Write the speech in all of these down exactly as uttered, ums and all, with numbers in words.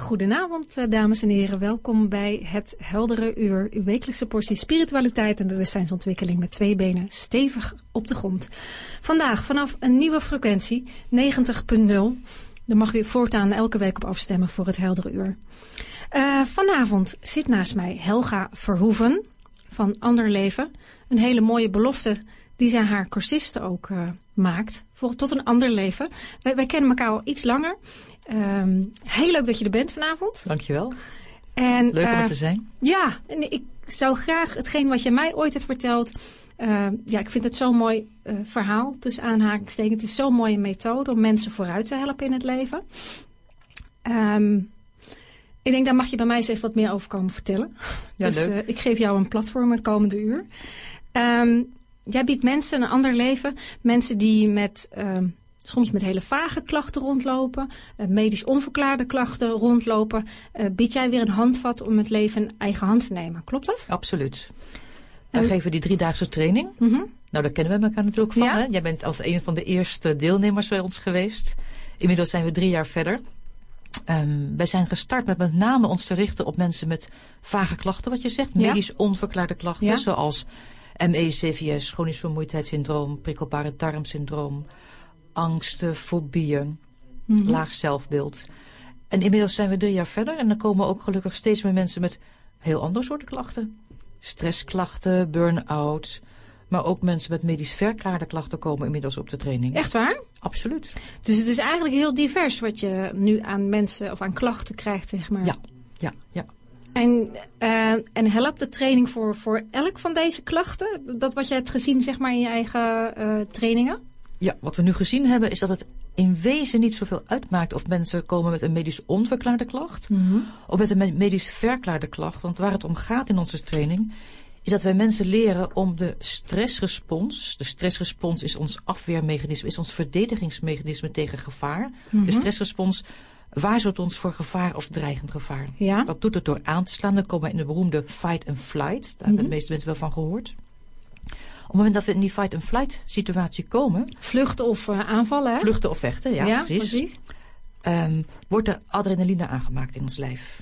Goedenavond, dames en heren. Welkom bij het Heldere Uur. Uw wekelijkse portie spiritualiteit en bewustzijnsontwikkeling met twee benen stevig op de grond. Vandaag vanaf een nieuwe frequentie, negentig punt nul. Daar mag u voortaan elke week op afstemmen voor het Heldere Uur. Uh, vanavond zit naast mij Helga Verhoeven van Ander Leven. Een hele mooie belofte die zij haar cursisten ook uh, maakt. Voor, tot een ander leven. Wij, wij kennen elkaar al iets langer. Um, heel leuk dat je er bent vanavond. Dankjewel. En, leuk om uh, er te zijn. Ja, en ik zou graag hetgeen wat je mij ooit hebt verteld. Uh, ja, ik vind het zo'n mooi uh, verhaal tussen aanhalingstekens. Het is zo'n mooie methode om mensen vooruit te helpen in het leven. Um, ik denk, daar mag je bij mij eens even wat meer over komen vertellen. Ja, dus leuk. Uh, ik geef jou een platform het komende uur. Um, jij biedt mensen een ander leven. Mensen die met... Um, soms met hele vage klachten rondlopen, uh, medisch onverklaarde klachten rondlopen. Uh, bied jij weer een handvat om het leven in eigen hand te nemen. Klopt dat? Absoluut. Wij en... geven die driedaagse training. Mm-hmm. Nou, daar kennen we elkaar natuurlijk van. Ja? Hè? Jij bent als een van de eerste deelnemers bij ons geweest. Inmiddels zijn we drie jaar verder. Um, wij zijn gestart met met name ons te richten op mensen met vage klachten, wat je zegt. Ja? Medisch onverklaarde klachten, ja? Zoals M E, C V S, chronisch vermoeidheidssyndroom, prikkelbare darmsyndroom, angsten, fobieën, mm-hmm. laag zelfbeeld. En inmiddels zijn we drie jaar verder en er komen ook gelukkig steeds meer mensen met heel andere soorten klachten. Stressklachten, burn-out, maar ook mensen met medisch verklaarde klachten komen inmiddels op de training. Echt waar? Absoluut. Dus het is eigenlijk heel divers wat je nu aan mensen of aan klachten krijgt, zeg maar. Ja, ja, ja. En, uh, en helpt de training voor, voor elk van deze klachten? Dat wat je hebt gezien, zeg maar, in je eigen uh, trainingen? Ja, wat we nu gezien hebben is dat het in wezen niet zoveel uitmaakt of mensen komen met een medisch onverklaarde klacht, mm-hmm. of met een medisch verklaarde klacht. Want waar het om gaat in onze training is dat wij mensen leren om de stressrespons, de stressrespons is ons afweermechanisme, is ons verdedigingsmechanisme tegen gevaar. Mm-hmm. De stressrespons waarschuwt ons voor gevaar of dreigend gevaar. Ja. Dat doet het door aan te slaan. Dan komen we in de beroemde fight and flight. Daar mm-hmm. hebben de meeste mensen wel van gehoord. Op het moment dat we in die fight-and-flight situatie komen... Vluchten of uh, aanvallen, hè? Vluchten of vechten, ja, ja precies. precies. Um, wordt er adrenaline aangemaakt in ons lijf.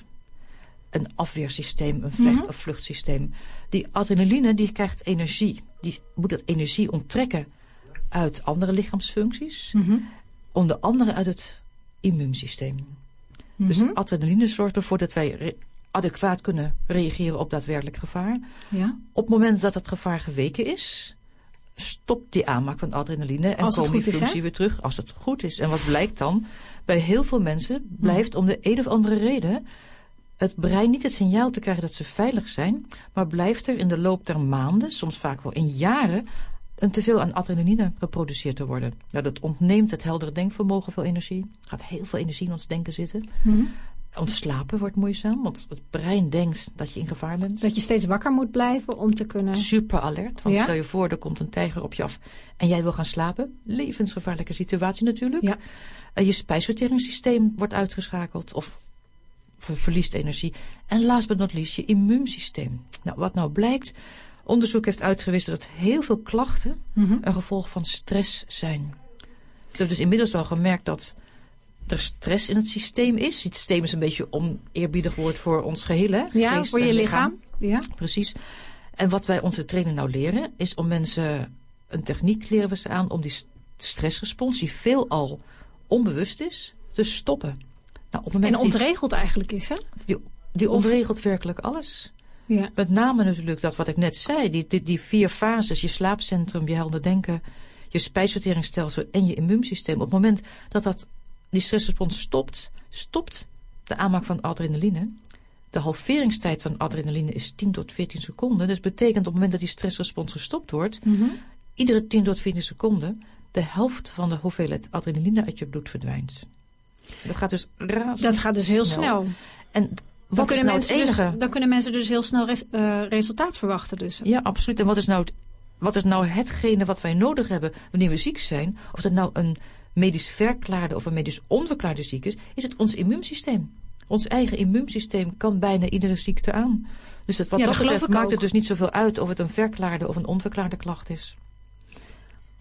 Een afweersysteem, een vecht- mm-hmm. of vluchtsysteem. Die adrenaline die krijgt energie. Die moet dat energie onttrekken uit andere lichaamsfuncties. Mm-hmm. Onder andere uit het immuunsysteem. Mm-hmm. Dus adrenaline zorgt ervoor dat wij... Re- adequaat kunnen reageren op daadwerkelijk gevaar. Ja. Op het moment dat het gevaar geweken is, stopt die aanmaak van adrenaline en komen die functie is, weer terug als het goed is. En wat blijkt dan? Bij heel veel mensen blijft hmm. om de een of andere reden het brein niet het signaal te krijgen dat ze veilig zijn, maar blijft er in de loop der maanden, soms vaak wel in jaren, een teveel aan adrenaline geproduceerd te worden. Nou, dat ontneemt het heldere denkvermogen veel energie. Er gaat heel veel energie in ons denken zitten. Hmm. Ons slapen wordt moeizaam, want het brein denkt dat je in gevaar bent. Dat je steeds wakker moet blijven om te kunnen... Super alert, want ja? stel je voor, er komt een tijger op je af en jij wil gaan slapen. Levensgevaarlijke situatie natuurlijk. Ja. Uh, je spijsverteringssysteem wordt uitgeschakeld of ver- verliest energie. En last but not least, je immuunsysteem. Nou, wat nou blijkt, onderzoek heeft uitgewezen dat heel veel klachten mm-hmm. een gevolg van stress zijn. Ze hebben dus inmiddels wel gemerkt dat er stress in het systeem is. Het systeem is een beetje oneerbiedig woord voor ons geheel, hè? Ja, Geest voor je lichaam. lichaam. Ja. Precies. En wat wij onze trainer nou leren, is om mensen, een techniek leren we ze aan om die stressrespons, die veelal onbewust is, te stoppen. Nou, op het moment en ontregeld die, eigenlijk is, hè? Die, die of... ontregelt werkelijk alles. Ja. Met name natuurlijk dat wat ik net zei, die, die, die vier fases, je slaapcentrum, je helder denken, je spijsverteringsstelsel en je immuunsysteem. Op het moment dat dat die stressrespons stopt, stopt de aanmaak van adrenaline. De halveringstijd van adrenaline is tien tot veertien seconden. Dus betekent op het moment dat die stressrespons gestopt wordt, mm-hmm. iedere tien tot veertien seconden de helft van de hoeveelheid adrenaline uit je bloed verdwijnt. Dat gaat dus razend Dat gaat dus heel snel. snel. En wat is nou het enige? Dus, dan kunnen mensen dus heel snel res, uh, resultaat verwachten. Dus. Ja, absoluut. En wat is, nou het, wat is nou hetgene wat wij nodig hebben wanneer we ziek zijn? Of dat nou een medisch verklaarde of een medisch onverklaarde ziek is, is het ons immuunsysteem. Ons eigen immuunsysteem kan bijna iedere ziekte aan. Dus het, wat ja, dat betreft maakt ook. het dus niet zoveel uit of het een verklaarde of een onverklaarde klacht is.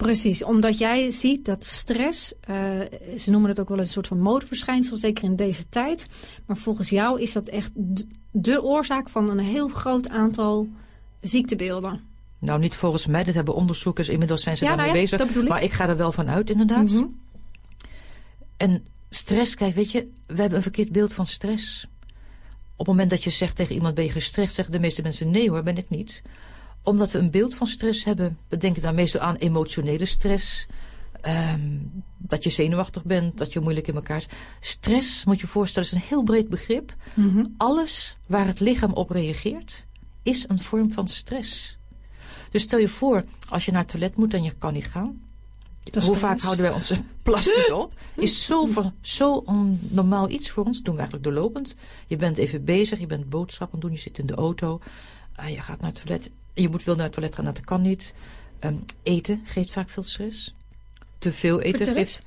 Precies, omdat jij ziet dat stress, uh, ze noemen het ook wel eens een soort van modeverschijnsel, zeker in deze tijd. Maar volgens jou is dat echt d- de oorzaak van een heel groot aantal ziektebeelden. Nou, niet volgens mij, dat hebben onderzoekers, inmiddels zijn ze ja, daarmee nou ja, bezig. Dat bedoel ik. Maar ik ga er wel van uit, inderdaad. Mm-hmm. En stress, kijk, weet je, we hebben een verkeerd beeld van stress. Op het moment dat je zegt tegen iemand, ben je gestrest, zeggen de meeste mensen, nee hoor, ben ik niet. Omdat we een beeld van stress hebben. We denken dan meestal aan emotionele stress. Um, dat je zenuwachtig bent, dat je moeilijk in elkaar is. Stress, moet je je voorstellen, is een heel breed begrip. Mm-hmm. Alles waar het lichaam op reageert, is een vorm van stress. Dus stel je voor, als je naar het toilet moet en je kan niet gaan. Hoe stress. Vaak houden wij onze plas niet op? Is zo, van, zo normaal iets voor ons. Dat doen we eigenlijk doorlopend. Je bent even bezig, je bent boodschappen doen, je zit in de auto. Uh, je gaat naar het toilet. Je moet wel naar het toilet gaan, dat kan niet. Um, eten geeft vaak veel stress. Te veel eten geeft...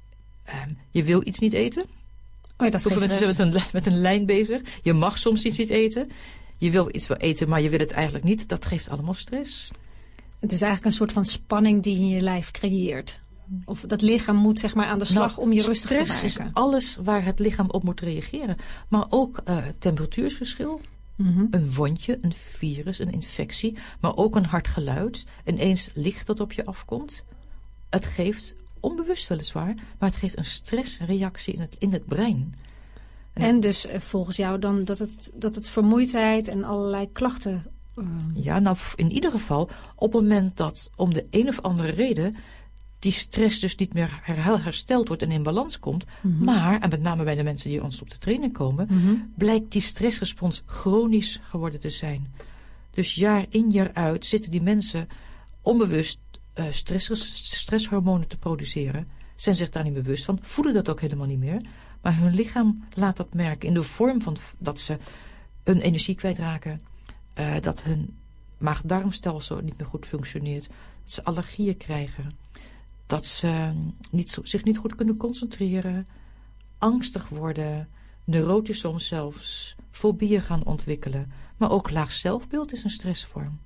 Um, je wil iets niet eten. Oh ja, dat Hoeveel mensen zijn met een, met een lijn bezig. Je mag soms iets niet eten. Je wil iets wel eten, maar je wil het eigenlijk niet. Dat geeft allemaal stress. Het is eigenlijk een soort van spanning die je in je lijf creëert. Of dat lichaam moet zeg maar aan de slag nou, om je rustig te maken. Stress is alles waar het lichaam op moet reageren. Maar ook uh, temperatuursverschil. Mm-hmm. Een wondje, een virus, een infectie. Maar ook een hard geluid. Ineens licht dat op je afkomt. Het geeft, onbewust weliswaar, maar het geeft een stressreactie in het, in het brein. En, en dus uh, volgens jou dan dat het, dat het vermoeidheid en allerlei klachten... Uh... Ja, nou in ieder geval op het moment dat om de een of andere reden die stress dus niet meer her- hersteld wordt en in balans komt. Mm-hmm. Maar, en met name bij de mensen die ons op de training komen, mm-hmm. blijkt die stressrespons chronisch geworden te zijn. Dus jaar in jaar uit zitten die mensen onbewust uh, stress, stresshormonen te produceren. Zijn zich daar niet bewust van, voelen dat ook helemaal niet meer. Maar hun lichaam laat dat merken in de vorm van dat ze hun energie kwijtraken. Uh, dat hun maag-darmstelsel niet meer goed functioneert. Dat ze allergieën krijgen. Dat ze niet, zich niet goed kunnen concentreren. Angstig worden. Neurotisch soms zelfs. Fobieën gaan ontwikkelen. Maar ook laag zelfbeeld is een stressvorm.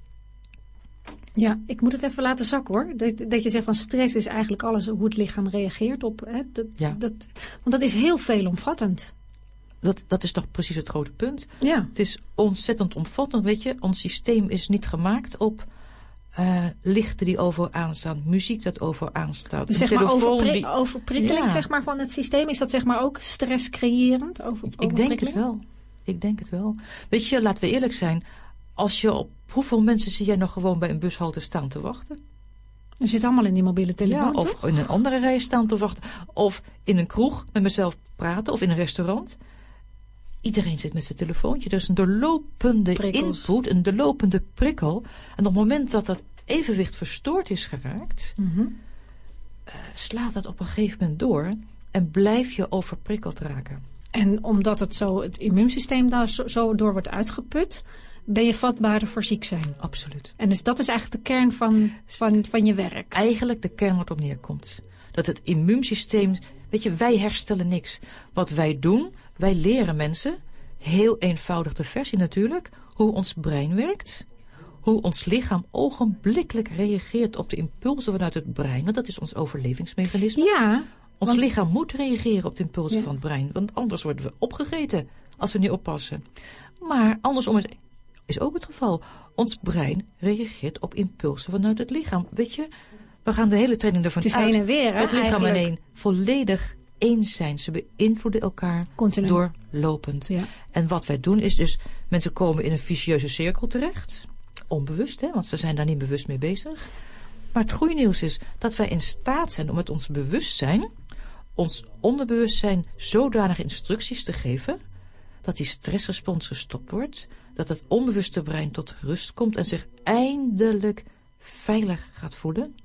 Ja, ik moet het even laten zakken hoor. Dat, dat je zegt van stress is eigenlijk alles hoe het lichaam reageert op. Hè? Dat, ja. dat, want dat is heel veelomvattend. Dat, dat is toch precies het grote punt. Ja. Het is ontzettend omvattend, weet je. Ons systeem is niet gemaakt op uh, lichten die overal aanstaan, muziek dat overal aanstaat. Dus zeg maar overpri- die... overprikkeling ja. zeg maar, van het systeem, is dat zeg maar ook stresscreërend? Over, ik denk het wel. Ik denk het wel. Weet je, laten we eerlijk zijn. Als je op hoeveel mensen zie jij nog gewoon bij een bushalte staan te wachten? Je zit allemaal in die mobiele telefoon, ja, of toch? in een andere rij staan te wachten. Of in een kroeg met mezelf praten. Of in een restaurant. Iedereen zit met zijn telefoontje. Er is een doorlopende Prikkels. input, een doorlopende prikkel. En op het moment dat dat evenwicht verstoord is geraakt, mm-hmm. uh, slaat dat op een gegeven moment door en blijf je overprikkeld raken. En omdat het, zo, het immuunsysteem daar zo, zo door wordt uitgeput, ben je vatbaarder voor ziek zijn. Absoluut. En dus dat is eigenlijk de kern van, van, van je werk. Eigenlijk de kern wat op neerkomt. Dat het immuunsysteem, weet je, wij herstellen niks. Wat wij doen, wij leren mensen, heel eenvoudig de versie natuurlijk, hoe ons brein werkt. Hoe ons lichaam ogenblikkelijk reageert op de impulsen vanuit het brein. Want dat is ons overlevingsmechanisme. Ja. Ons want... lichaam moet reageren op de impulsen ja. van het brein. Want anders worden we opgegeten als we niet oppassen. Maar andersom is, is ook het geval. Ons brein reageert op impulsen vanuit het lichaam. Weet je, we gaan de hele training ervan uit. Het is heen en weer, hè, het lichaam eigenlijk. en één volledig eens zijn. Ze beïnvloeden elkaar Continu. doorlopend. Ja. En wat wij doen is dus, mensen komen in een vicieuze cirkel terecht. Onbewust, hè, want ze zijn daar niet bewust mee bezig. Maar het goede nieuws is dat wij in staat zijn om met ons bewustzijn, ons onderbewustzijn, zodanig instructies te geven, dat die stressrespons gestopt wordt, dat het onbewuste brein tot rust komt en zich eindelijk veilig gaat voelen.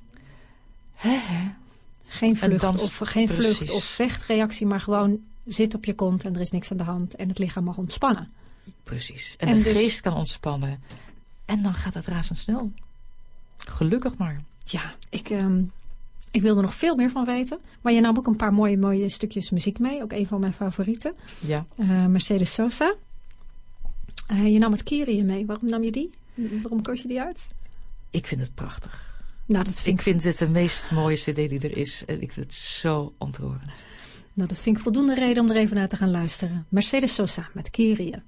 He, he. Geen vlucht, dan, of, geen vlucht of vechtreactie, maar gewoon zit op je kont en er is niks aan de hand en het lichaam mag ontspannen. Precies. En, en de dus, geest kan ontspannen. En dan gaat het razendsnel. Gelukkig maar. Ja, ik, um, ik wil er nog veel meer van weten. Maar je nam ook een paar mooie, mooie stukjes muziek mee. Ook een van mijn favorieten. Ja. Uh, Mercedes Sosa. Uh, je nam het Kyrie mee. Waarom nam je die? Waarom koos je die uit? Ik vind het prachtig. Nou, dat vind ik vind dit de meest mooie cd die er is. En ik vind het zo ontroerend. Nou, dat vind ik voldoende reden om er even naar te gaan luisteren. Mercedes Sosa met Kyrie.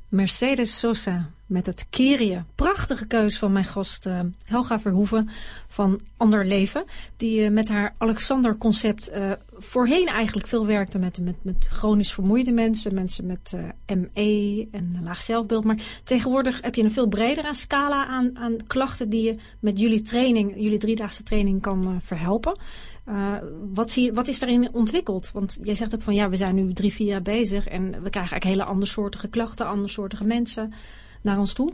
Mercedes Sosa met het Kyrie. Prachtige keus van mijn gast uh, Helga Verhoeven van Ander Leven. Die uh, met haar Alexander-concept uh, voorheen eigenlijk veel werkte met, met, met chronisch vermoeide mensen. Mensen met uh, M E en een laag zelfbeeld. Maar tegenwoordig heb je een veel bredere scala aan, aan klachten die je met jullie training, jullie driedaagse training kan uh, verhelpen. Uh, wat, zie je, wat is daarin ontwikkeld? Want jij zegt ook van ja, we zijn nu drie, vier jaar bezig en we krijgen eigenlijk hele andersoortige klachten, andersoortige mensen naar ons toe.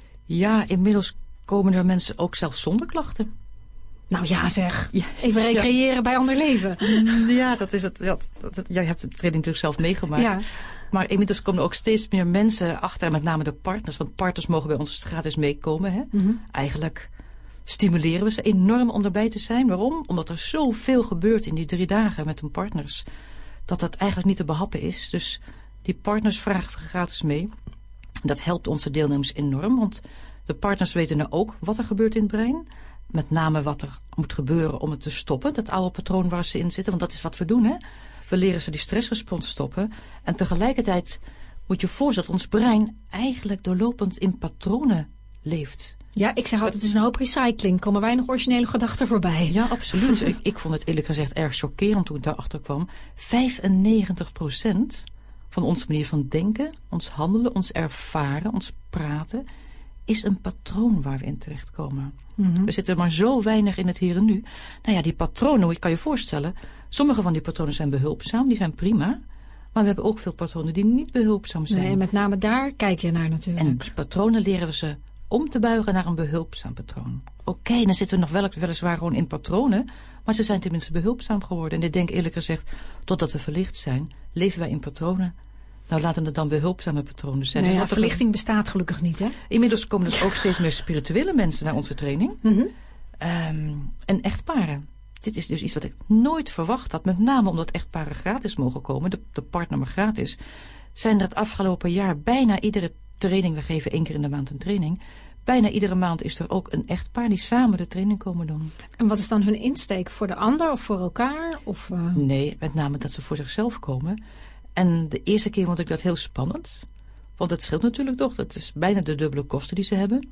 Ja, inmiddels komen er mensen ook zelfs zonder klachten. Nou ja zeg, ja, even recreëren ja. bij Ander Leven. Ja, dat is het. Ja, dat, dat, jij hebt de training natuurlijk zelf meegemaakt. Ja. Maar inmiddels komen er ook steeds meer mensen achter, met name de partners. Want partners mogen bij ons gratis meekomen. Hè? Mm-hmm. Eigenlijk stimuleren we ze enorm om erbij te zijn. Waarom? Omdat er zoveel gebeurt in die drie dagen met hun partners. Dat dat eigenlijk niet te behappen is. Dus die partners vragen gratis mee. Dat helpt onze deelnemers enorm. Want de partners weten nou ook wat er gebeurt in het brein. Met name wat er moet gebeuren om het te stoppen. Dat oude patroon waar ze in zitten. Want dat is wat we doen. Hè? We leren ze die stressrespons stoppen. En tegelijkertijd moet je voorstellen dat ons brein eigenlijk doorlopend in patronen leeft. Ja, ik zeg altijd, het is een hoop recycling. Komen wij nog originele gedachten voorbij? Ja, absoluut. ik, ik vond het eerlijk gezegd erg chockerend toen ik daarachter kwam. vijfennegentig procent van onze manier van denken, ons handelen, ons ervaren, ons praten, is een patroon waar we in terechtkomen. Mm-hmm. We zitten maar zo weinig in het hier en nu. Nou ja, die patronen, ik kan je voorstellen, sommige van die patronen zijn behulpzaam, die zijn prima. Maar we hebben ook veel patronen die niet behulpzaam zijn. Nee, en met name daar kijk je naar natuurlijk. En die patronen leren we ze om te buigen naar een behulpzaam patroon. Oké, okay, dan zitten we nog wel, weliswaar gewoon in patronen, maar ze zijn tenminste behulpzaam geworden. En ik denk eerlijk gezegd, totdat we verlicht zijn, leven wij in patronen. Nou, laten het dan behulpzame patronen zijn. Nee, dus ja, verlichting bestaat gelukkig niet, hè? Inmiddels komen dus ook steeds meer spirituele mensen naar onze training. Mm-hmm. Um, en echtparen. Dit is dus iets wat ik nooit verwacht had. Met name omdat echtparen gratis mogen komen. De, de partner maar gratis. Zijn er het afgelopen jaar bijna iedere training. We geven één keer in de maand een training. Bijna iedere maand is er ook een echtpaar die samen de training komen doen. En wat is dan hun insteek? Voor de ander of voor elkaar? Of, uh... Nee, met name dat ze voor zichzelf komen. En de eerste keer vond ik dat heel spannend. Want het scheelt natuurlijk toch. Dat is bijna de dubbele kosten die ze hebben.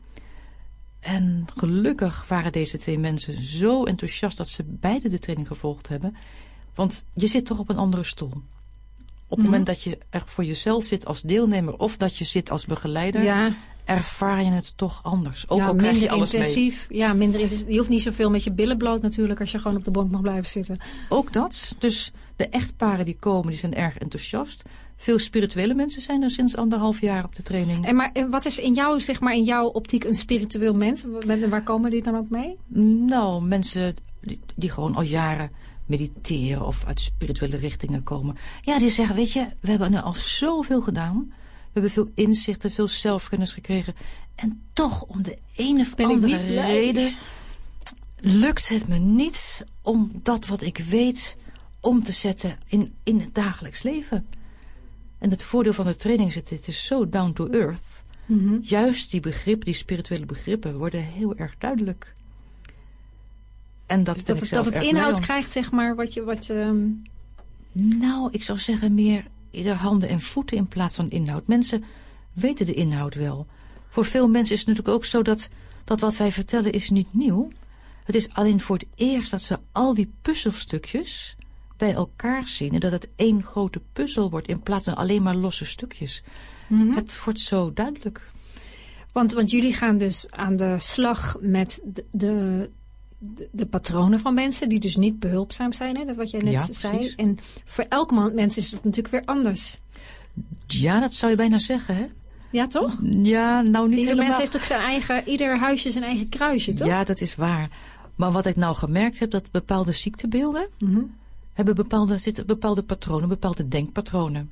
En gelukkig waren deze twee mensen zo enthousiast dat ze beide de training gevolgd hebben. Want je zit toch op een andere stoel. Op het mm-hmm. moment dat je er voor jezelf zit als deelnemer of dat je zit als begeleider, ja. ervaar je het toch anders. Ook ja, al krijg je alles intensief, mee. Ja, minder intensief. Je hoeft niet zoveel met je billen bloot natuurlijk als je gewoon op de bank mag blijven zitten. Ook dat. Dus de echtparen die komen, die zijn erg enthousiast. Veel spirituele mensen zijn er sinds anderhalf jaar op de training. En maar wat is in jou, zeg maar, in jouw optiek een spiritueel mens? Waar komen die dan ook mee? Nou, mensen die, die gewoon al jaren mediteren of uit spirituele richtingen komen. Ja, die zeggen, weet je, we hebben nu al zoveel gedaan. We hebben veel inzichten, veel zelfkennis gekregen. En toch, om de een of ben andere reden, lukt het me niet om dat wat ik weet om te zetten in, in het dagelijks leven. En het voordeel van de training is, het is zo down to earth. Mm-hmm. Juist die begrippen, die spirituele begrippen, worden heel erg duidelijk. En dat, dus dat, dat het inhoud krijgt, zeg maar, wat je... Wat, um... Nou, ik zou zeggen meer ieder handen en voeten in plaats van inhoud. Mensen weten de inhoud wel. Voor veel mensen is het natuurlijk ook zo dat, dat wat wij vertellen is niet nieuw. Het is alleen voor het eerst dat ze al die puzzelstukjes bij elkaar zien en dat het één grote puzzel wordt in plaats van alleen maar losse stukjes. Mm-hmm. Het wordt zo duidelijk. Want, want jullie gaan dus aan de slag met de, de, de, de patronen van mensen die dus niet behulpzaam zijn, hè? Dat wat jij net ja, zei. Precies. En voor elk man, mens is het natuurlijk weer anders. Ja, dat zou je bijna zeggen, hè? Ja, toch? Ja, nou niet Ieder helemaal. mens heeft ook zijn eigen, ieder huisje zijn eigen kruisje, toch? Ja, dat is waar. Maar wat ik nou gemerkt heb, dat bepaalde ziektebeelden mm-hmm. hebben bepaalde, zitten bepaalde patronen, bepaalde denkpatronen.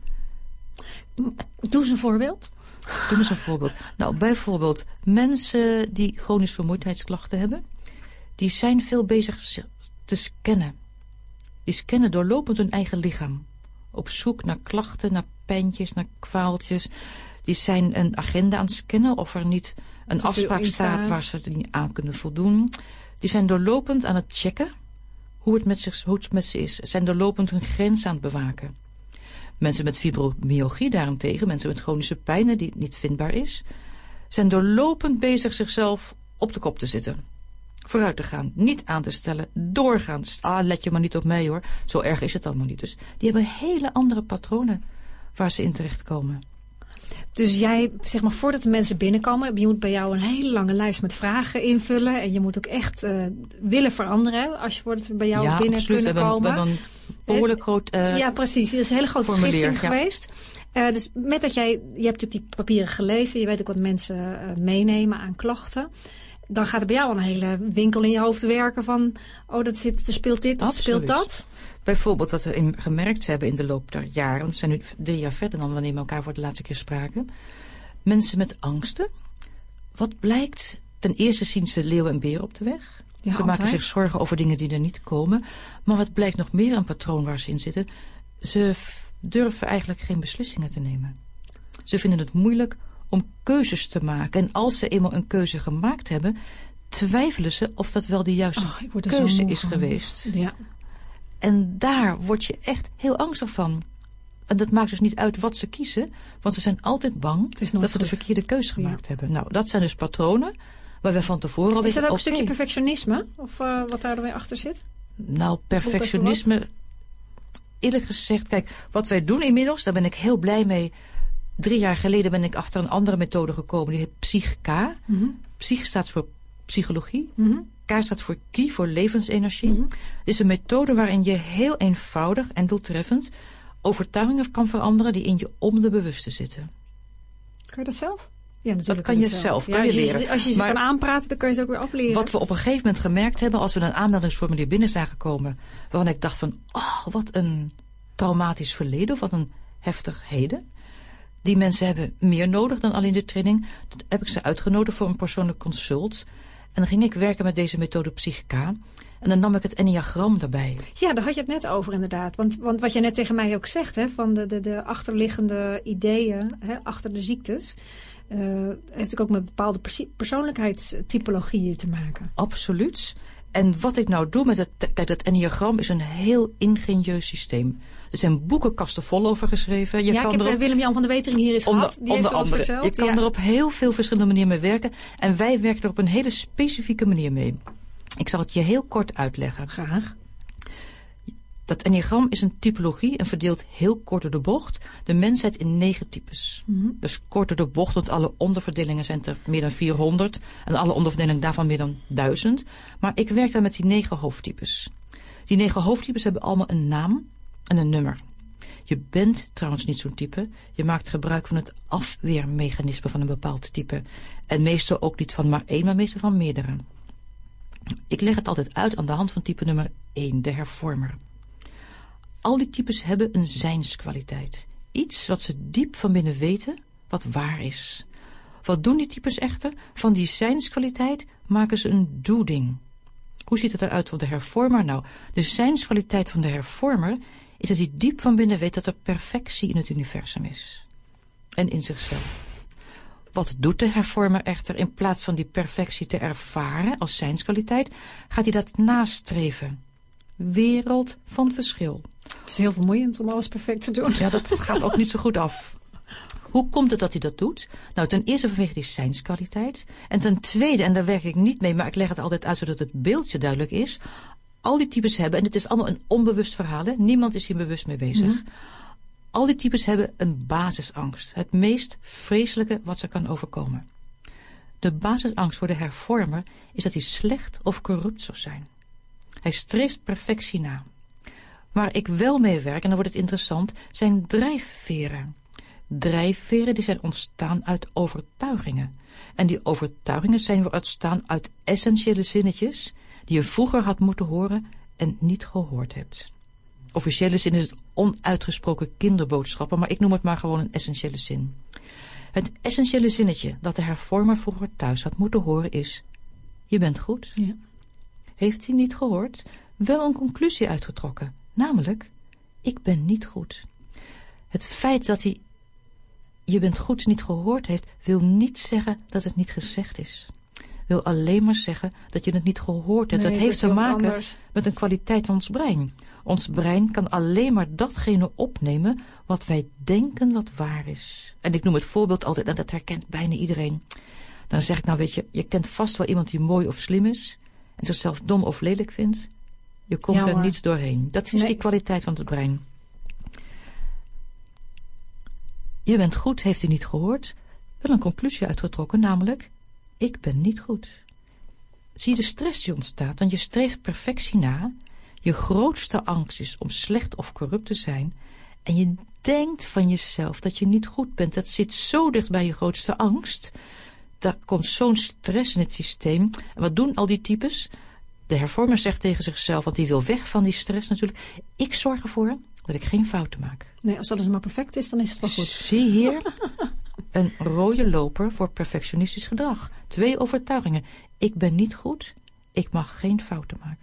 Doe eens een voorbeeld. Doe eens een voorbeeld. Nou, bijvoorbeeld mensen die chronische vermoeidheidsklachten hebben, die zijn veel bezig te scannen. Die scannen doorlopend hun eigen lichaam. Op zoek naar klachten, naar pijntjes, naar kwaaltjes. Die zijn een agenda aan het scannen of er niet een afspraak staat waar ze er niet aan kunnen voldoen. Die zijn doorlopend aan het checken hoe het met, zich, hoe het met ze is. Ze zijn doorlopend hun grens aan het bewaken. Mensen met fibromyalgie daarentegen, mensen met chronische pijn die niet vindbaar is, zijn doorlopend bezig zichzelf op de kop te zitten. Vooruit te gaan, niet aan te stellen, doorgaan. Ah, let je maar niet op mij hoor, zo erg is het allemaal niet. Dus die hebben hele andere patronen waar ze in terechtkomen. Dus jij, zeg maar, voordat de mensen binnenkomen, je moet bij jou een hele lange lijst met vragen invullen. En je moet ook echt uh, willen veranderen als je voordat we bij jou ja, binnen absoluut. kunnen we hebben, komen. We hebben een behoorlijk groot uh, Ja, precies. Dat is een hele grote schifting ja. geweest. Uh, dus met dat jij, je hebt natuurlijk die papieren gelezen, je weet ook wat mensen uh, meenemen aan klachten. Dan gaat er bij jou een hele winkel in je hoofd werken van, oh, dat zit, er speelt dit, er speelt dat. Bijvoorbeeld wat we in, gemerkt hebben in de loop der jaren, we zijn nu drie jaar verder dan wanneer we elkaar voor de laatste keer spraken. Mensen met angsten. Wat blijkt? Ten eerste zien ze leeuwen en beren op de weg. Ja, ze maken zich zorgen over dingen die er niet komen. Maar wat blijkt nog meer een patroon waar ze in zitten? Ze f- durven eigenlijk geen beslissingen te nemen. Ze vinden het moeilijk om keuzes te maken. En als ze eenmaal een keuze gemaakt hebben, twijfelen ze of dat wel de juiste oh, keuze is van. geweest. Ja. En daar word je echt heel angstig van. En dat maakt dus niet uit wat ze kiezen, want ze zijn altijd bang dat ze goed. de verkeerde keuze gemaakt ja. hebben. Nou, dat zijn dus patronen waar we van tevoren al Is dat ook okay. een stukje perfectionisme? Of uh, wat daar weer achter zit? Nou, perfectionisme, eerlijk gezegd, kijk, wat wij doen inmiddels, daar ben ik heel blij mee. Drie jaar geleden ben ik achter een andere methode gekomen, die heet Psych-K. Mm-hmm. Psych staat voor psychologie. Mm-hmm. K staat voor Ki, voor levensenergie. Mm-hmm. Het is een methode waarin je heel eenvoudig en doeltreffend overtuigingen kan veranderen die in je onderbewuste zitten. Kan je dat zelf? Ja, dat kan je zelf, zelf kan ja, je leren. Als je, als je ze maar, kan aanpraten, dan kan je ze ook weer afleren. Wat we op een gegeven moment gemerkt hebben, als we een aanmeldingsformulier binnen zijn gekomen, waarvan ik dacht van, oh, wat een traumatisch verleden, of wat een heftig heden. Die mensen hebben meer nodig dan alleen de training. Toen heb ik ze uitgenodigd voor een persoonlijk consult. En dan ging ik werken met deze methode Psych-K. En dan nam ik het enneagram daarbij. Ja, daar had je het net over inderdaad. Want, want wat je net tegen mij ook zegt, hè, van de, de, de achterliggende ideeën, hè, achter de ziektes, uh, heeft het ook met bepaalde perso- persoonlijkheidstypologieën te maken. Absoluut. En wat ik nou doe met het, kijk, dat enneagram is een heel ingenieus systeem. Er zijn boekenkasten vol over geschreven. Je ja, kan ik heb erop, Willem-Jan van der Wetering hier eens onder, gehad. Die heeft ons verteld. Je kan ja. er op heel veel verschillende manieren mee werken. En wij werken er op een hele specifieke manier mee. Ik zal het je heel kort uitleggen. Graag. Dat enneagram is een typologie en verdeelt heel kort door de bocht de mensheid in negen types. Mm-hmm. Dus kort door de bocht, want alle onderverdelingen zijn er meer dan vierhonderd. En alle onderverdelingen daarvan meer dan duizend. Maar ik werk dan met die negen hoofdtypes. Die negen hoofdtypes hebben allemaal een naam en een nummer. Je bent trouwens niet zo'n type. Je maakt gebruik van het afweermechanisme van een bepaald type. En meestal ook niet van maar één, maar meestal van meerdere. Ik leg het altijd uit aan de hand van type nummer één, de hervormer. Al die types hebben een zijnskwaliteit. Iets wat ze diep van binnen weten, wat waar is. Wat doen die types echter? Van die zijnskwaliteit maken ze een doeding. Hoe ziet het eruit van de hervormer? Nou, de zijnskwaliteit van de hervormer is dat hij diep van binnen weet dat er perfectie in het universum is. En in zichzelf. Wat doet de hervormer echter? In plaats van die perfectie te ervaren als zijnskwaliteit, gaat hij dat nastreven. Wereld van verschil. Het is heel vermoeiend om alles perfect te doen. Ja, dat gaat ook niet zo goed af. Hoe komt het dat hij dat doet? Nou, ten eerste vanwege die zijnskwaliteit. En ten tweede, en daar werk ik niet mee, maar ik leg het altijd uit zodat het beeldje duidelijk is. Al die types hebben, en het is allemaal een onbewust verhaal, hè? Niemand is hier bewust mee bezig. Mm-hmm. Al die types hebben een basisangst. Het meest vreselijke wat ze kan overkomen. De basisangst voor de hervormer is dat hij slecht of corrupt zou zijn. Hij streeft perfectie na. Waar ik wel mee werk, en dan wordt het interessant, zijn drijfveren. Drijfveren die zijn ontstaan uit overtuigingen. En die overtuigingen zijn weer ontstaan uit essentiële zinnetjes die je vroeger had moeten horen en niet gehoord hebt. Officiële zin is het onuitgesproken kinderboodschappen, maar ik noem het maar gewoon een essentiële zin. Het essentiële zinnetje dat de hervormer vroeger thuis had moeten horen is: je bent goed. Ja. Heeft hij niet gehoord? Wel een conclusie uitgetrokken, namelijk: ik ben niet goed. Het feit dat hij je bent goed niet gehoord heeft, wil niet zeggen dat het niet gezegd is. wil alleen maar zeggen dat je het niet gehoord hebt. Nee, dat heeft te maken anders. met een kwaliteit van ons brein. Ons brein kan alleen maar datgene opnemen wat wij denken wat waar is. En ik noem het voorbeeld altijd, en dat herkent bijna iedereen. Dan zeg ik, nou weet je, je kent vast wel iemand die mooi of slim is en zichzelf dom of lelijk vindt. Je komt ja, er niet doorheen. Dat is nee. die kwaliteit van het brein. Je bent goed, heeft hij niet gehoord. Wel een conclusie uitgetrokken, namelijk, ik ben niet goed. Zie je de stress die ontstaat, want je streeft perfectie na. Je grootste angst is om slecht of corrupt te zijn. En je denkt van jezelf dat je niet goed bent. Dat zit zo dicht bij je grootste angst. Daar komt zo'n stress in het systeem. En wat doen al die types? De hervormer zegt tegen zichzelf, want die wil weg van die stress natuurlijk. Ik zorg ervoor dat ik geen fouten maak. Nee, als dat dus maar perfect is, dan is het wel goed. Zie hier een rode loper voor perfectionistisch gedrag. Twee overtuigingen. Ik ben niet goed, ik mag geen fouten maken.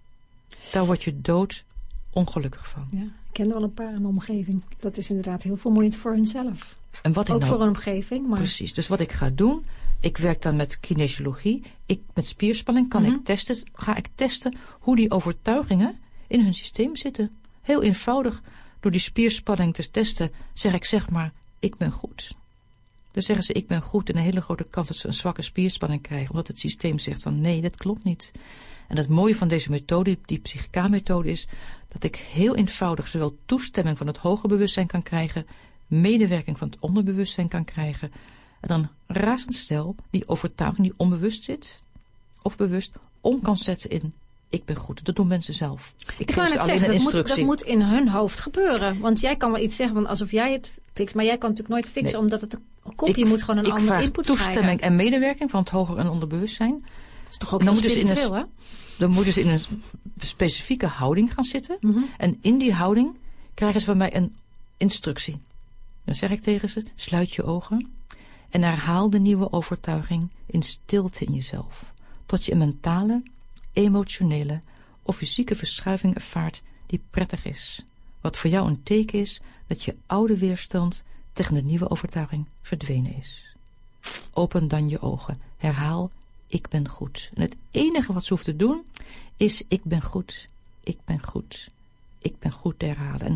Daar word je dood ongelukkig van. Ja, ik ken er wel een paar in mijn omgeving. Dat is inderdaad heel vermoeiend voor hunzelf. En wat ik Ook nou, voor een omgeving. Maar... Precies, dus wat ik ga doen, ik werk dan met kinesiologie. Ik, met spierspanning kan mm-hmm. ik testen, ga ik testen hoe die overtuigingen in hun systeem zitten. Heel eenvoudig, door die spierspanning te testen, zeg ik zeg maar, ik ben goed. Dan zeggen ze, ik ben goed, en een hele grote kans dat ze een zwakke spierspanning krijgen, omdat het systeem zegt van, nee, dat klopt niet. En het mooie van deze methode, die Psychica-methode, is dat ik heel eenvoudig zowel toestemming van het hoger bewustzijn kan krijgen, medewerking van het onderbewustzijn kan krijgen, en dan razendsnel die overtuiging die onbewust zit, of bewust, om kan zetten in, ik ben goed. Dat doen mensen zelf. Ik, ik kan het alleen zeggen, een dat moet, dat moet in hun hoofd gebeuren. Want jij kan wel iets zeggen van alsof jij het fixt, maar jij kan het natuurlijk nooit fixen, nee. Omdat het een kopje ik, moet gewoon een andere input krijgen. Ik vraag toestemming en medewerking van het hoger en onderbewustzijn. Dat is toch ook heel spiritueel, hè? Dan moeten ze in een specifieke houding gaan zitten. Mm-hmm. En in die houding krijgen ze van mij een instructie. Dan zeg ik tegen ze, sluit je ogen en herhaal de nieuwe overtuiging in stilte in jezelf. Tot je een mentale, emotionele of fysieke verschuiving ervaart die prettig is. Wat voor jou een teken is dat je oude weerstand tegen de nieuwe overtuiging verdwenen is. Open dan je ogen. Herhaal, ik ben goed. En het enige wat ze hoeft te doen is, ik ben goed, ik ben goed, ik ben goed te herhalen. En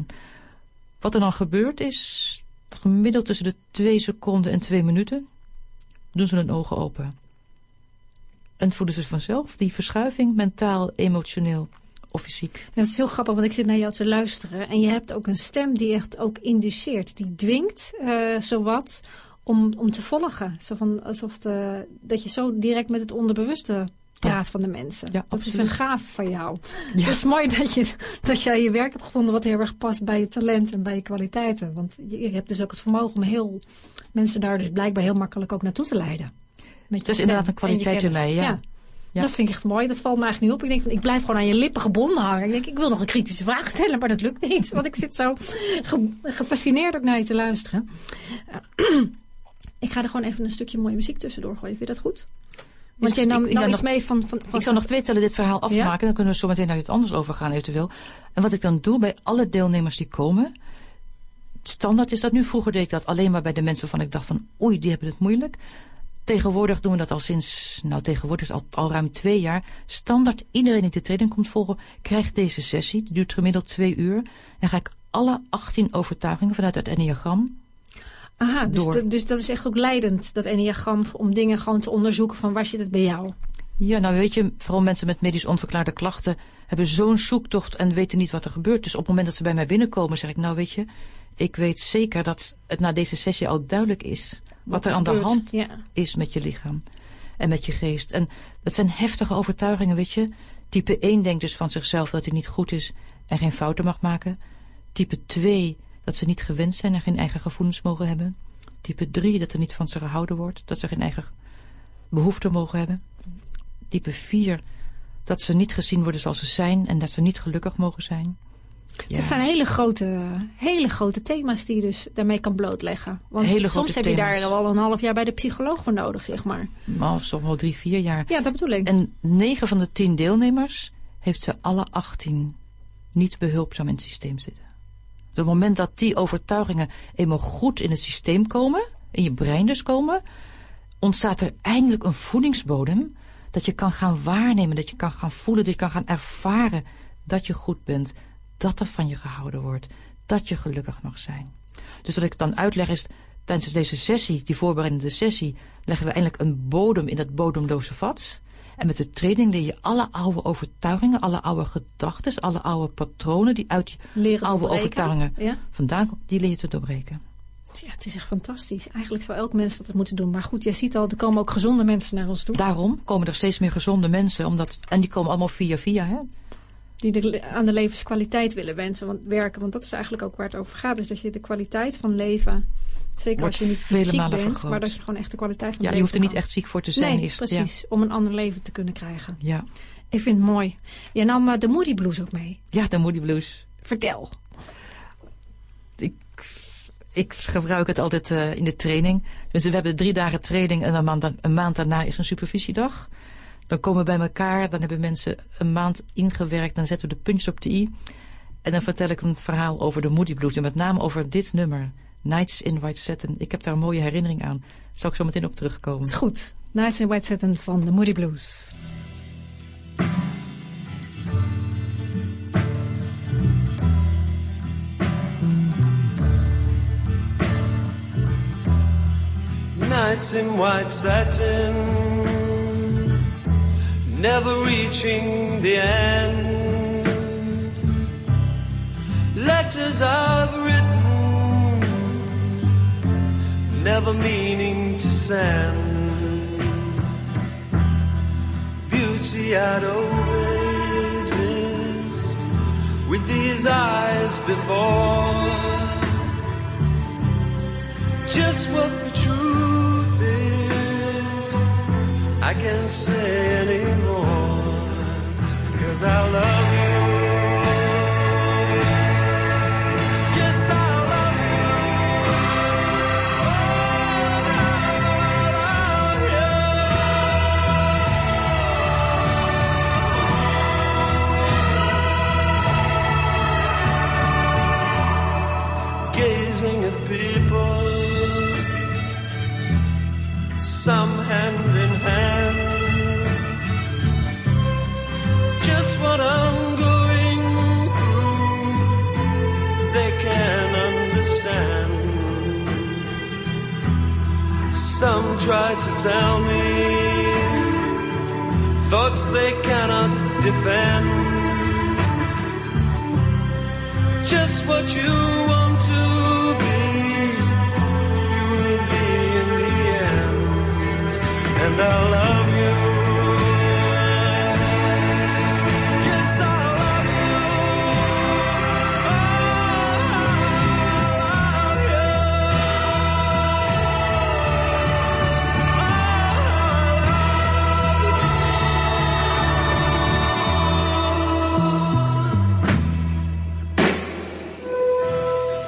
wat er dan gebeurt is, gemiddeld tussen de twee seconden en twee minuten, doen ze hun ogen open. En voelen ze vanzelf die verschuiving, mentaal, emotioneel of fysiek. Ja, dat is heel grappig, want ik zit naar jou te luisteren. En je hebt ook een stem die echt ook induceert. Die dwingt, uh, zowat, om, om te volgen. Zo van, alsof de, dat je zo direct met het onderbewuste praat ja. van de mensen. Ja, dat absoluut. is een gave van jou. Ja. Het is mooi dat je, dat jij je werk hebt gevonden wat heel erg past bij je talent en bij je kwaliteiten. Want je, je hebt dus ook het vermogen om heel mensen daar dus blijkbaar heel makkelijk ook naartoe te leiden. Met dat is inderdaad een kwaliteit in mij, ja. ja. Ja. Dat vind ik echt mooi. Dat valt me eigenlijk niet op. Ik denk van, ik blijf gewoon aan je lippen gebonden hangen. Ik denk, ik wil nog een kritische vraag stellen, maar dat lukt niet. Want ik zit zo ge, gefascineerd ook naar je te luisteren. Uh, ik ga er gewoon even een stukje mooie muziek tussendoor gooien. Vind je dat goed? Want jij nam, ik, ik, nam ja, iets nog, mee van... van, van ik zal nog twee tellen dit verhaal afmaken. Ja? Dan kunnen we zo meteen naar iets anders overgaan eventueel. En wat ik dan doe bij alle deelnemers die komen. Standaard is dat nu. Vroeger deed ik dat alleen maar bij de mensen waarvan ik dacht van, oei, die hebben het moeilijk. Tegenwoordig doen we dat al sinds, nou tegenwoordig is al, al ruim twee jaar. Standaard, iedereen die de training komt volgen, krijgt deze sessie. Die duurt gemiddeld twee uur. En ga ik alle achttien overtuigingen vanuit het enneagram. Aha, dus, de, dus dat is echt ook leidend, dat enneagram, om dingen gewoon te onderzoeken van waar zit het bij jou? Ja, nou weet je, vooral mensen met medisch onverklaarde klachten hebben zo'n zoektocht en weten niet wat er gebeurt. Dus op het moment dat ze bij mij binnenkomen, zeg ik, nou weet je, ik weet zeker dat het na deze sessie al duidelijk is wat er aan de hand ja. is met je lichaam en met je geest. En dat zijn heftige overtuigingen, weet je. Type één denkt dus van zichzelf dat hij niet goed is en geen fouten mag maken. Type twee, dat ze niet gewenst zijn en geen eigen gevoelens mogen hebben. Type drie, dat er niet van ze gehouden wordt, dat ze geen eigen behoeften mogen hebben. Type vier, dat ze niet gezien worden zoals ze zijn en dat ze niet gelukkig mogen zijn. Ja. Dat zijn hele grote, hele grote thema's die je dus daarmee kan blootleggen. Want hele soms heb thema's. je daar al een half jaar bij de psycholoog voor nodig, zeg maar. Nou, soms wel drie, vier jaar. Ja, dat bedoel ik. En negen van de tien deelnemers heeft ze alle achttien niet behulpzaam in het systeem zitten. Op het moment dat die overtuigingen eenmaal goed in het systeem komen, in je brein dus komen, ontstaat er eindelijk een voedingsbodem Dat je kan gaan waarnemen, dat je kan gaan voelen, dat je kan gaan ervaren dat je goed bent. Dat er van je gehouden wordt. Dat je gelukkig mag zijn. Dus wat ik dan uitleg is, tijdens deze sessie, die voorbereidende sessie, leggen we eindelijk een bodem in dat bodemloze vat. En met de training leer je alle oude overtuigingen, alle oude gedachten, alle oude patronen die uit die Leren oude overtuigingen ja. vandaan komen, die leer je te doorbreken. Ja, het is echt fantastisch. Eigenlijk zou elk mens dat moeten doen. Maar goed, jij ziet al, er komen ook gezonde mensen naar ons toe. Daarom komen er steeds meer gezonde mensen. Omdat, en die komen allemaal via via, hè? Die de, aan de levenskwaliteit willen wensen, want, werken. Want dat is eigenlijk ook waar het over gaat. Dus dat je de kwaliteit van leven, zeker als je niet ziek bent, vergroot. Maar dat je gewoon echt de kwaliteit van ja, leven je hoeft er niet kan. echt ziek voor te zijn. Nee, is het, precies. Ja. Om een ander leven te kunnen krijgen. Ja. Ik vind het mooi. Jij nam uh, de Moody Blues ook mee. Ja, de Moody Blues. Vertel. Ik, ik gebruik het altijd uh, in de training. Dus we hebben drie dagen training en een maand, een maand daarna is een supervisiedag. Dan komen we bij elkaar, dan hebben mensen een maand ingewerkt, dan zetten we de puntjes op de i. En dan vertel ik een verhaal over de Moody Blues en met name over dit nummer, Nights in White Satin. Ik heb daar een mooie herinnering aan. Daar zal ik zo meteen op terugkomen. Dat is goed. Nights in White Satin van de Moody Blues. Nights in white satin, never reaching the end. Letters I've written, never meaning to send. Beauty I'd always missed with these eyes before. Just what the truth is, I can't say anymore, 'cause I love you. Yes, I love you. Oh, yeah. Gazing at people, some hand in hand, just what I'm going through, they can understand. Some try to tell me thoughts they cannot defend. Just what you want to be, you will be in the end. And I love you. Yes, I love you. Oh, I love you. Oh, I love you.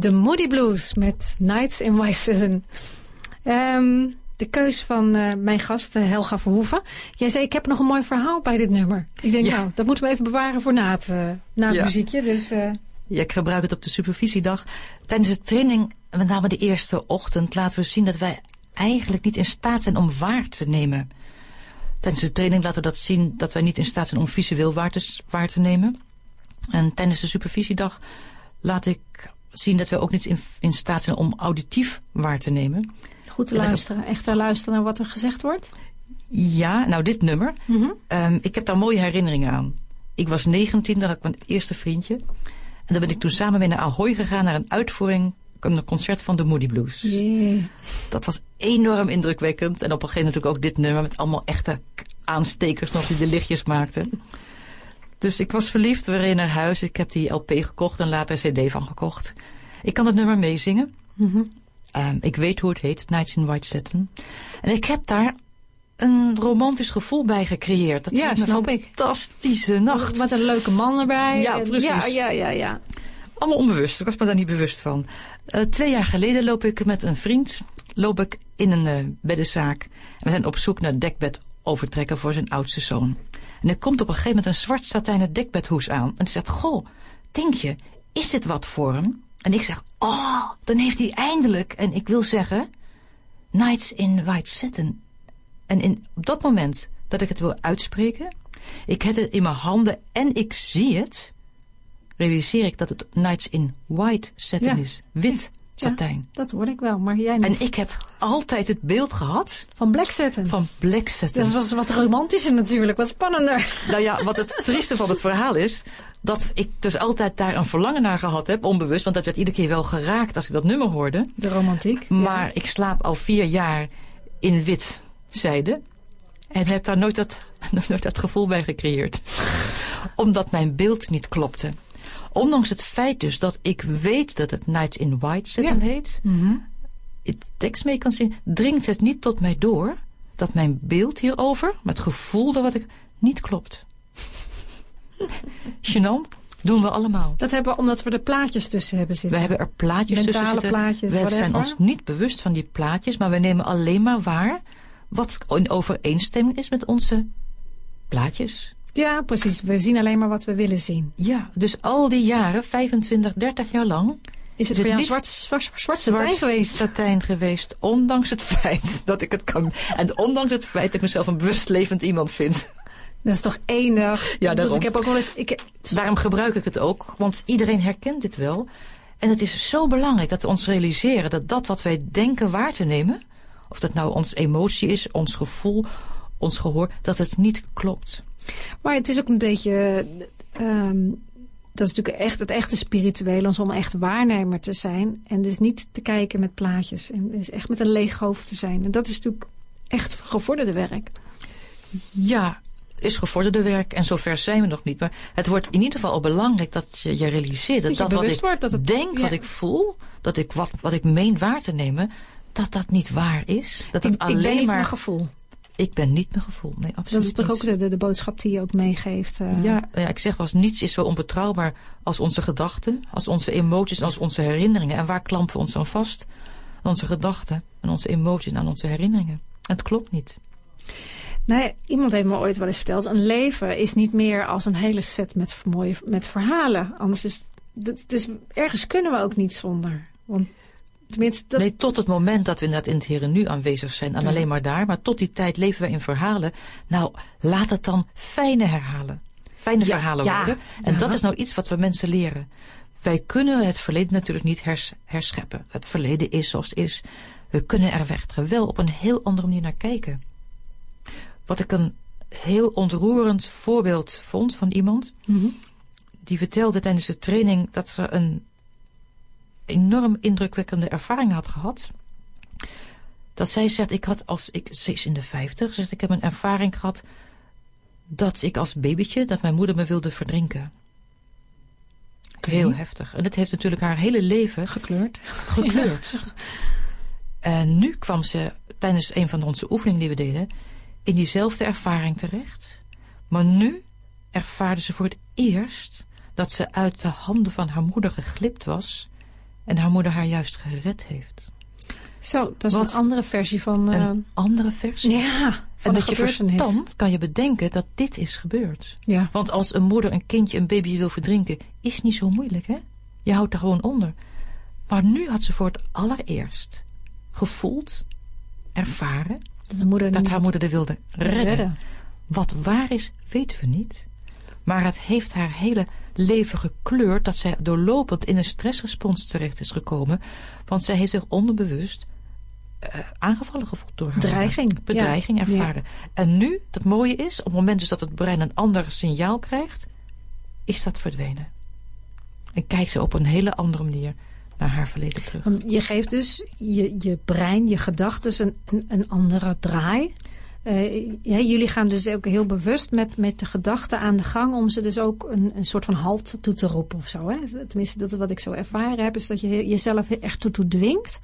De Moody Blues met Nights in White Satin. Um, de keus van uh, mijn gast uh, Helga Verhoeven. Jij zei, ik heb nog een mooi verhaal bij dit nummer. Ik denk, ja. nou, dat moeten we even bewaren voor na het, uh, na het ja. muziekje. Dus, uh... ja, ik gebruik het op de supervisiedag. Tijdens de training, met name de eerste ochtend, laten we zien dat wij eigenlijk niet in staat zijn om waar te nemen. Tijdens de training laten we dat zien dat wij niet in staat zijn om visueel waar te, waar te nemen. En tijdens de supervisiedag laat ik zien dat we ook niet in, in staat zijn om auditief waar te nemen. Goed te luisteren, echt te luisteren naar wat er gezegd wordt? Ja, nou dit nummer. Mm-hmm. Um, ik heb daar mooie herinneringen aan. Ik was negentien, dan had ik mijn eerste vriendje. En dan ben ik toen samen mee naar Ahoy gegaan, naar een uitvoering, een concert van de Moody Blues. Yeah. Dat was enorm indrukwekkend. En op een gegeven moment natuurlijk ook dit nummer met allemaal echte aanstekers nog die de lichtjes maakten. Dus ik was verliefd, we reden naar huis. Ik heb die L P gekocht en later een C D van gekocht. Ik kan het nummer meezingen. Mm-hmm. Um, ik weet hoe het heet, Nights in White Satin. En ik heb daar een romantisch gevoel bij gecreëerd. Dat ja, was snap een ik. fantastische nacht. Met een leuke man erbij. Ja, precies. Ja, ja, ja, ja. Allemaal onbewust, ik was me daar niet bewust van. Uh, twee jaar geleden loop ik met een vriend loop ik in een uh, beddenzaak. En we zijn op zoek naar dekbed overtrekken voor zijn oudste zoon. En er komt op een gegeven moment een zwart satijnen dekbedhoes aan. En hij zegt, goh, denk je, is dit wat voor hem? En ik zeg, oh, dan heeft hij eindelijk, en ik wil zeggen, Nights in White Satin. En in, op dat moment dat ik het wil uitspreken, ik heb het in mijn handen en ik zie het, realiseer ik dat het Nights in White Satin ja. is. Wit satijn. Ja, dat hoor ik wel, maar jij niet. En ik heb altijd het beeld gehad van Black Satin. Van Black Satin. Dat was wat romantischer natuurlijk, wat spannender. Nou ja, wat het trieste van het verhaal is, dat ik dus altijd daar een verlangen naar gehad heb, onbewust, want dat werd iedere keer wel geraakt als ik dat nummer hoorde. De romantiek. Maar ja. ik slaap al vier jaar in wit zijde en heb daar nooit dat, nooit dat gevoel bij gecreëerd. Omdat mijn beeld niet klopte. Ondanks het feit dus dat ik weet dat het Nights in White Satin ja. heet, mm-hmm. het tekst mee kan zien, dringt het niet tot mij door dat mijn beeld hierover, met het gevoel dat wat ik, niet klopt. Gênant, doen we allemaal. Dat hebben we omdat we er plaatjes tussen hebben zitten. We hebben er plaatjes Mentale tussen zitten. Plaatjes, we whatever. zijn ons niet bewust van die plaatjes, maar we nemen alleen maar waar wat in overeenstemming is met onze plaatjes. Ja, precies. We zien alleen maar wat we willen zien. Ja, dus al die jaren, vijfentwintig, dertig jaar lang, is het voor jou zwart, zwart, zwart, zwart satijn geweest? satijn geweest, ondanks het feit dat ik het kan. En ondanks het feit dat ik mezelf een bewust levend iemand vind. Dat is toch enig. Ja, daarom. Ik heb ook wel eens, ik... Daarom gebruik ik het ook, want iedereen herkent dit wel. En het is zo belangrijk dat we ons realiseren dat dat wat wij denken waar te nemen, of dat nou onze emotie is, ons gevoel, ons gehoor, dat het niet klopt. Maar het is ook een beetje, um, dat is natuurlijk echt het echte spirituele, ons om echt waarnemer te zijn. En dus niet te kijken met plaatjes. En dus echt met een leeg hoofd te zijn. En dat is natuurlijk echt gevorderde werk. Ja, is gevorderde werk en zover zijn we nog niet. Maar het wordt in ieder geval al belangrijk dat je je realiseert dat, dat, dat wat ik wordt, dat het, denk, ja. wat ik voel, dat ik wat, wat ik meen waar te nemen, dat dat niet waar is. Dat het ik, alleen ik ben niet maar mijn gevoel. Ik ben niet mijn gevoel, nee, absoluut Dat is toch niet. ook de, de, de boodschap die je ook meegeeft? Uh... Ja, ja, ik zeg wel eens, niets is zo onbetrouwbaar als onze gedachten, als onze emoties, als onze herinneringen. En waar klampen we ons aan vast? Aan onze gedachten, aan onze emoties en aan onze herinneringen. En het klopt niet. Nee, iemand heeft me ooit wel eens verteld, een leven is niet meer als een hele set met mooie met verhalen. Anders is het, dus ergens kunnen we ook niet zonder. Want tenminste, dat... Nee, tot het moment dat we inderdaad in het hier en nu aanwezig zijn. En ja. alleen maar daar. Maar tot die tijd leven we in verhalen. Nou, laat het dan fijne herhalen. Fijne ja, verhalen ja, worden. En ja. dat is nou iets wat we mensen leren. Wij kunnen het verleden natuurlijk niet hers, herscheppen. Het verleden is zoals het is. We kunnen er echter wel op een heel andere manier naar kijken. Wat ik een heel ontroerend voorbeeld vond van iemand. Mm-hmm. Die vertelde tijdens de training dat ze een enorm indrukwekkende ervaring had gehad. Dat zij zegt, ik had als ik, ze is in de vijftig, zegt, ik heb een ervaring gehad dat ik als babytje, dat mijn moeder me wilde verdrinken. Okay. Heel heftig. En dat heeft natuurlijk haar hele leven gekleurd. gekleurd. Ja. En nu kwam ze tijdens een van onze oefeningen die we deden in diezelfde ervaring terecht. Maar nu ervaarde ze voor het eerst dat ze uit de handen van haar moeder geglipt was En haar moeder haar juist gered heeft. Zo, dat is Wat een andere versie van... Uh, een andere versie? Ja, van en met je gebeurtenis. verstand kan je bedenken dat dit is gebeurd. Ja. Want als een moeder een kindje, een baby wil verdrinken, is niet zo moeilijk, hè? Je houdt er gewoon onder. Maar nu had ze voor het allereerst gevoeld, ervaren, dat, de moeder dat haar moeder de wilde redden. redden. Wat waar is, weten we niet. Maar het heeft haar hele leven gekleurd dat zij doorlopend in een stressrespons terecht is gekomen. Want zij heeft zich onderbewust uh, aangevallen gevoeld door haar bedreiging. Bedreiging ja. ervaren. Ja. En nu, het mooie is, op het moment dus dat het brein een ander signaal krijgt, is dat verdwenen. En kijkt ze op een hele andere manier naar haar verleden terug. Want je geeft dus je, je brein, je gedachten een, een, een andere draai. Uh, ja, jullie gaan dus ook heel bewust met, met de gedachten aan de gang om ze dus ook een, een soort van halt toe te roepen of zo. Hè? Tenminste, dat is wat ik zo ervaren heb, is dat je jezelf echt toe, toe dwingt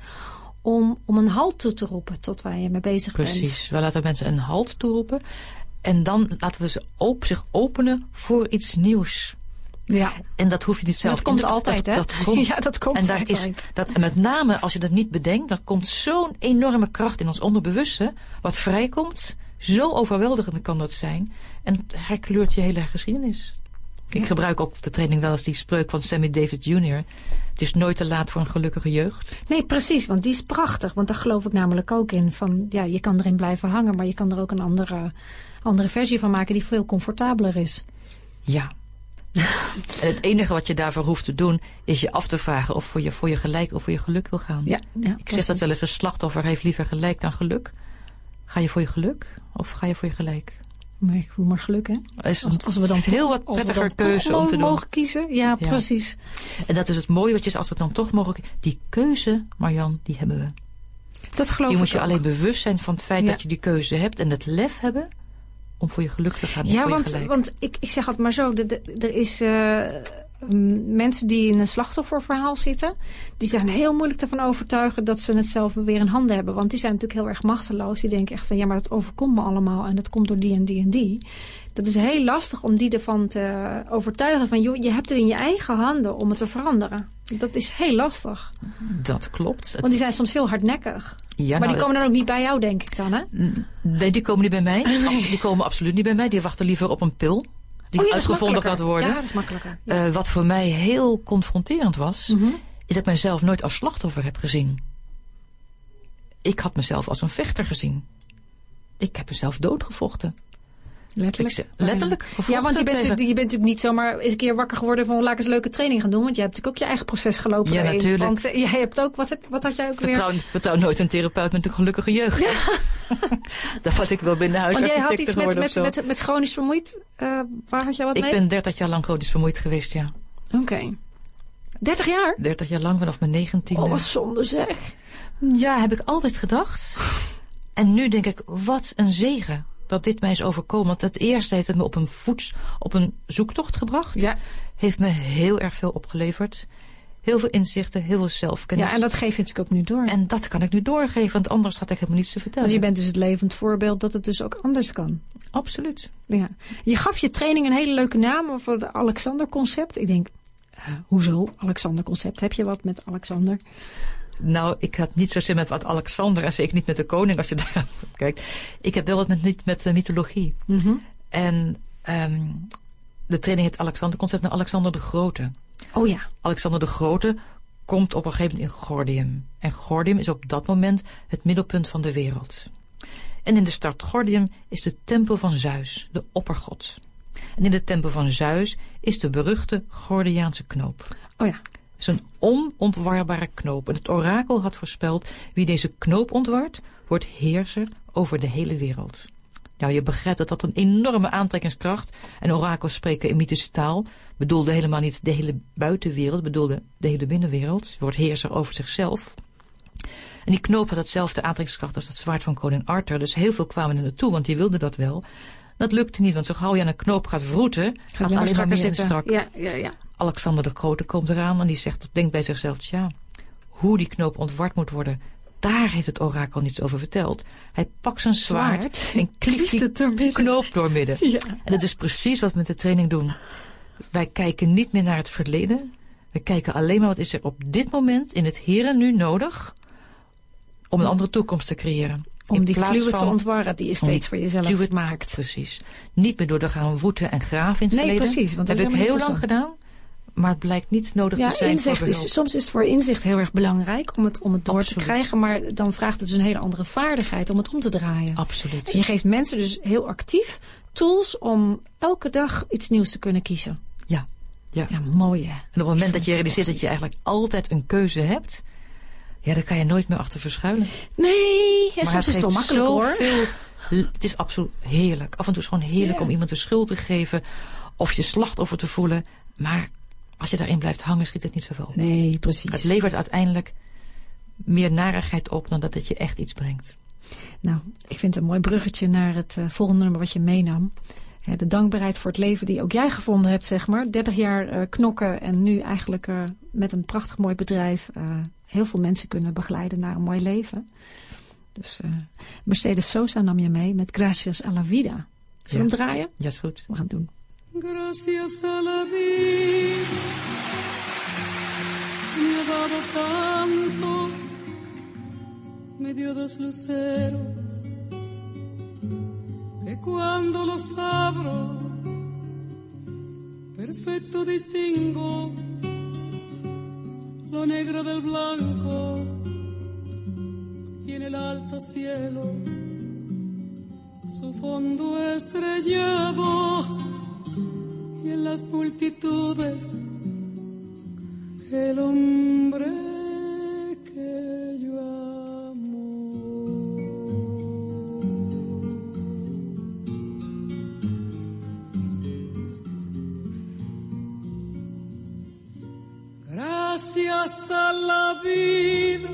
om, om een halt toe te roepen tot waar je mee bezig Precies. bent. Precies, we laten mensen een halt toeroepen en dan laten we ze op, zich openen voor iets nieuws. Ja. En dat hoef je niet zelf dat komt te, altijd, dat, hè? Dat komt. Ja, dat komt en daar altijd. Is, dat, en met name als je dat niet bedenkt, dat komt zo'n enorme kracht in ons onderbewuste, wat vrijkomt. Zo overweldigend kan dat zijn. En het herkleurt je hele geschiedenis. Ja. Ik gebruik ook op de training wel eens die spreuk van Sammy Davis junior Het is nooit te laat voor een gelukkige jeugd. Nee, precies, want die is prachtig. Want daar geloof ik namelijk ook in. Van, ja, je kan erin blijven hangen, maar je kan er ook een andere, andere versie van maken die veel comfortabeler is. Ja. En het enige wat je daarvoor hoeft te doen, is je af te vragen of voor je, voor je gelijk of voor je geluk wil gaan. Ja, ja, ik zeg dat wel eens, een slachtoffer heeft liever gelijk dan geluk. Ga je voor je geluk of ga je voor je gelijk? Nee, ik voel maar geluk, hè? Is als, als we dan heel wat prettiger keuze om te doen. mogen kiezen, ja, ja, precies. En dat is het mooie wat je als we dan toch mogen, die keuze, Marianne, die hebben we. Dat geloof je ik moet je ook. alleen bewust zijn van het feit ja. dat je die keuze hebt en het lef hebben om voor je geluk te gaan. Ja, voor want, je gelijk. want ik, ik zeg het maar zo, de, de, er is uh, mensen die in een slachtofferverhaal zitten, die zijn heel moeilijk ervan overtuigen dat ze het zelf weer in handen hebben. Want die zijn natuurlijk heel erg machteloos. Die denken echt van, ja, maar dat overkomt me allemaal en dat komt door die en die en die. Dat is heel lastig om die ervan te overtuigen van, joh, je hebt het in je eigen handen om het te veranderen. Dat is heel lastig. Dat klopt. Want die zijn soms heel hardnekkig. Ja, maar nou, die komen dan ook niet bij jou, denk ik dan, hè? Nee, die komen niet bij mij. Die komen absoluut niet bij mij. Die wachten liever op een pil die oh, ja, uitgevonden gaat worden. Ja, dat is makkelijker. Ja. Uh, wat voor mij heel confronterend was, mm-hmm. is dat ik mezelf nooit als slachtoffer heb gezien. Ik had mezelf als een vechter gezien. Ik heb mezelf doodgevochten. Letterlijk? Ik, letterlijk. Ja, want je bent, tegen... je bent natuurlijk niet zomaar eens een keer wakker geworden van laat ik eens een leuke training gaan doen. Want jij hebt natuurlijk ook je eigen proces gelopen. Ja, erin. natuurlijk. Want uh, jij hebt ook, wat, heb, wat had jij ook vertrouw, weer? Vertrouw nooit een therapeut met een gelukkige jeugd. Ja. Daar was ik wel binnen huisarchitecte geworden. Want jij had iets met, met, met, met chronisch vermoeid. Uh, waar had jij wat ik mee? Ik ben dertig jaar lang chronisch vermoeid geweest, ja. Oké. Okay. dertig jaar? dertig jaar lang, vanaf mijn negentiende. Oh, wat zonde zeg. Ja, heb ik altijd gedacht. En nu denk ik, wat een zegen dat dit mij is overkomen. Want het eerste heeft het me op een voets, op een zoektocht gebracht. Ja. Heeft me heel erg veel opgeleverd. Heel veel inzichten, heel veel zelfkennis. Ja, en dat geef je natuurlijk ook nu door. En dat kan ik nu doorgeven, want anders had ik helemaal niets te vertellen. Want je bent dus het levend voorbeeld dat het dus ook anders kan. Absoluut. Ja. Je gaf je training een hele leuke naam, of het Alexander-concept. Ik denk, uh, hoezo Alexander-concept? Heb je wat met Alexander? Nou, ik had niet zozeer met wat Alexander en zeker niet met de koning als je daar kijkt. Ik heb wel wat met, met de mythologie. Mm-hmm. En um, de training heet Alexander-concept naar Alexander de Grote. Oh ja. Alexander de Grote komt op een gegeven moment in Gordium. En Gordium is op dat moment het middelpunt van de wereld. En in de stad Gordium is de tempel van Zeus, de oppergod. En in de tempel van Zeus is de beruchte Gordiaanse knoop. Oh ja. Het is een onontwarbare knoop. En het orakel had voorspeld, wie deze knoop ontwart, wordt heerser over de hele wereld. Nou, je begrijpt dat dat een enorme aantrekkingskracht, en orakels spreken in mythische taal, bedoelde helemaal niet de hele buitenwereld, bedoelde de hele binnenwereld, wordt heerser over zichzelf. En die knoop had hetzelfde aantrekkingskracht als het zwaard van koning Arthur, dus heel veel kwamen er naartoe, want die wilden dat wel. Dat lukte niet, want zo gauw je aan een knoop gaat vroeten, gaat alleen maar meer strak. Ja, ja, ja. Alexander de Grote komt eraan en die zegt, denkt bij zichzelf, ja, hoe die knoop ontward moet worden, daar heeft het orakel niets over verteld. Hij pakt zijn zwaard, zwaard. en klieft die doormidden. knoop doormidden. Ja. En dat is precies wat we met de training doen. Wij kijken niet meer naar het verleden, We kijken alleen maar wat is er op dit moment in het hier en nu nodig om een andere toekomst te creëren. Om in die kluwen van, te ontwarren die je steeds voor jezelf kluwen, maakt. Precies. Niet meer door te gaan woeten en graven in het nee, verleden. Precies, want dat heb ik heel lang zo. gedaan. Maar het blijkt niet nodig ja, te zijn inzicht voor behulp. is, soms is het voor inzicht heel erg belangrijk om het, om het door Absoluut. te krijgen. Maar dan vraagt het dus een hele andere vaardigheid om het om te draaien. Absoluut. En je geeft mensen dus heel actief tools om elke dag iets nieuws te kunnen kiezen. Ja. Ja. Ja, mooi hè. En op het moment dat je realiseert dat je eigenlijk altijd een keuze hebt, ja, dan kan je nooit meer achter verschuilen. Nee, en maar soms is het wel makkelijk hoor. Veel, het is absoluut heerlijk. Af en toe is het gewoon heerlijk ja. om iemand de schuld te geven of je slachtoffer te voelen. Maar als je daarin blijft hangen, schiet het niet zoveel. Nee, precies. Het levert uiteindelijk meer narigheid op dan dat het je echt iets brengt. Nou, ik vind het een mooi bruggetje naar het uh, volgende nummer wat je meenam. Hè, de dankbaarheid voor het leven die ook jij gevonden hebt, zeg maar. dertig jaar uh, knokken en nu eigenlijk uh, met een prachtig mooi bedrijf uh, heel veel mensen kunnen begeleiden naar een mooi leven. Dus uh, Mercedes Sosa nam je mee met Gracias a la Vida. Zullen we ja. hem draaien? Ja, is goed. We gaan het doen. Gracias a la vida me ha dado tanto, me dio dos luceros que cuando los abro perfecto distingo lo negro del blanco y en el alto cielo su fondo estrellado y en las multitudes el hombre que yo amo. Gracias a la vida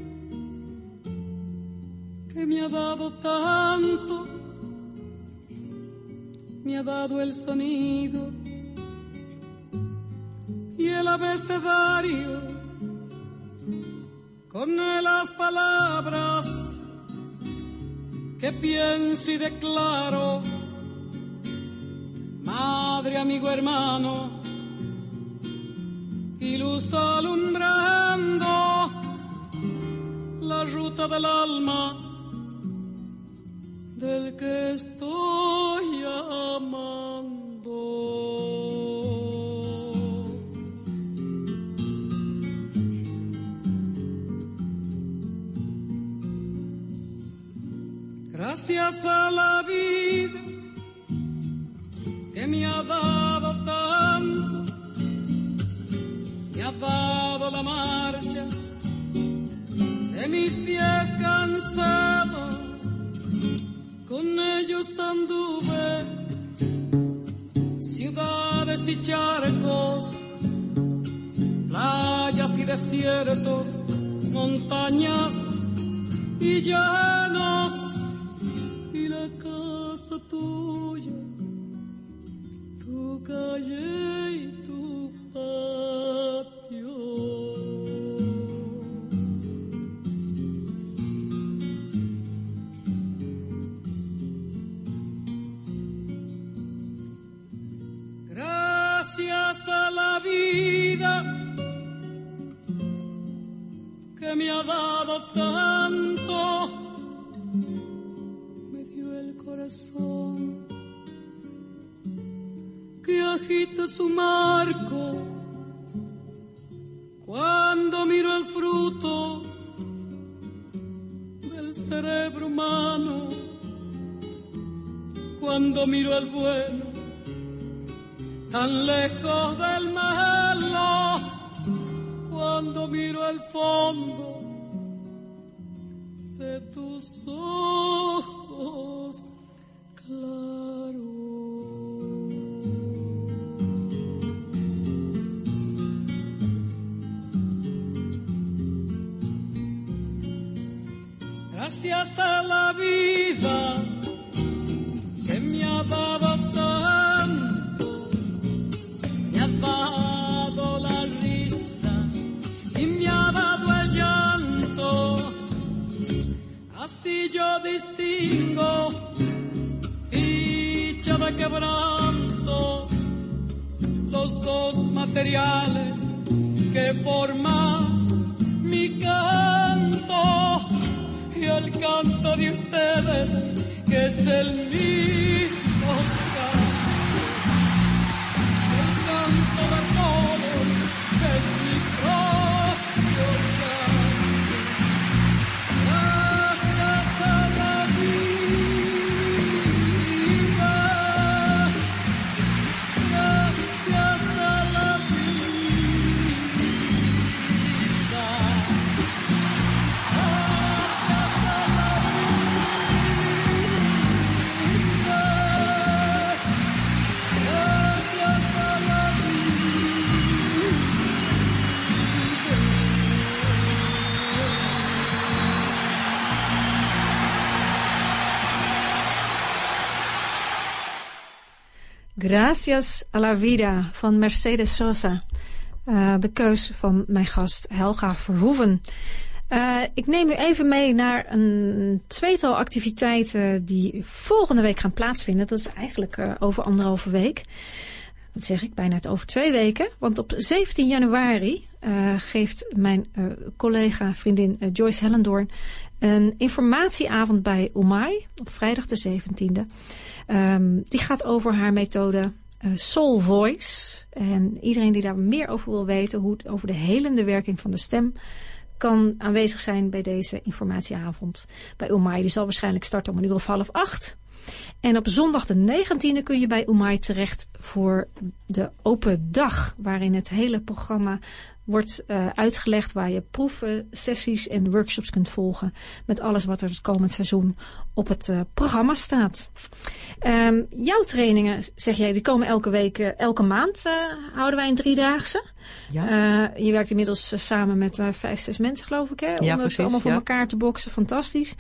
que me ha dado tanto, me ha dado el sonido y el abecedario con las palabras que pienso y declaro. Madre, amigo, hermano y luz alumbrando la ruta del alma del que estoy amando. Gracias a la vida que me ha dado tanto, me ha dado la marcha de mis pies cansados. Con ellos anduve ciudades y charcos, playas y desiertos, montañas y llanos, y la casa tuya, tu calle y tu patio. Gracias a la vida que me ha dado tanto, me dio el corazón que agita su marco cuando miro el fruto del cerebro humano, cuando miro el bueno tan lejos del malo, cuando miro el fondo de tus ojos claros. Gracias a la vida que me ha dado tanto, me ha dado la risa y me ha dado el llanto. Así yo distingo dicha de quebranto, los dos materiales que forma mi canto y el canto de ustedes que es el mismo canto, el canto de todos que es mi propio canto. Gracias a la vida, gracias a la vida, Gracias a la vida van Mercedes Sosa. Uh, de keus van mijn gast Helga Verhoeven. Uh, ik neem u even mee naar een tweetal activiteiten die volgende week gaan plaatsvinden. Dat is eigenlijk uh, over anderhalve week. Dat zeg ik, bijna het over twee weken. Want op zeventien januari uh, geeft mijn uh, collega, vriendin uh, Joyce Hellendoorn een informatieavond bij Umay op vrijdag de zeventiende. Um, die gaat over haar methode uh, Soul Voice. En iedereen die daar meer over wil weten, hoe het over de helende werking van de stem, kan aanwezig zijn bij deze informatieavond bij Umay. Die zal waarschijnlijk starten om een uur of half acht. En op zondag de negentiende kun je bij Umay terecht voor de open dag, waarin het hele programma wordt uh, uitgelegd, waar je proeven, sessies en workshops kunt volgen met alles wat er het komend seizoen op het uh, programma staat. Um, jouw trainingen, zeg jij, die komen elke week, uh, elke maand uh, houden wij een driedaagse. Ja. Uh, je werkt inmiddels uh, samen met uh, vijf, zes mensen, geloof ik, hè? Om ja, het allemaal voor ja. elkaar te boksen. Fantastisch.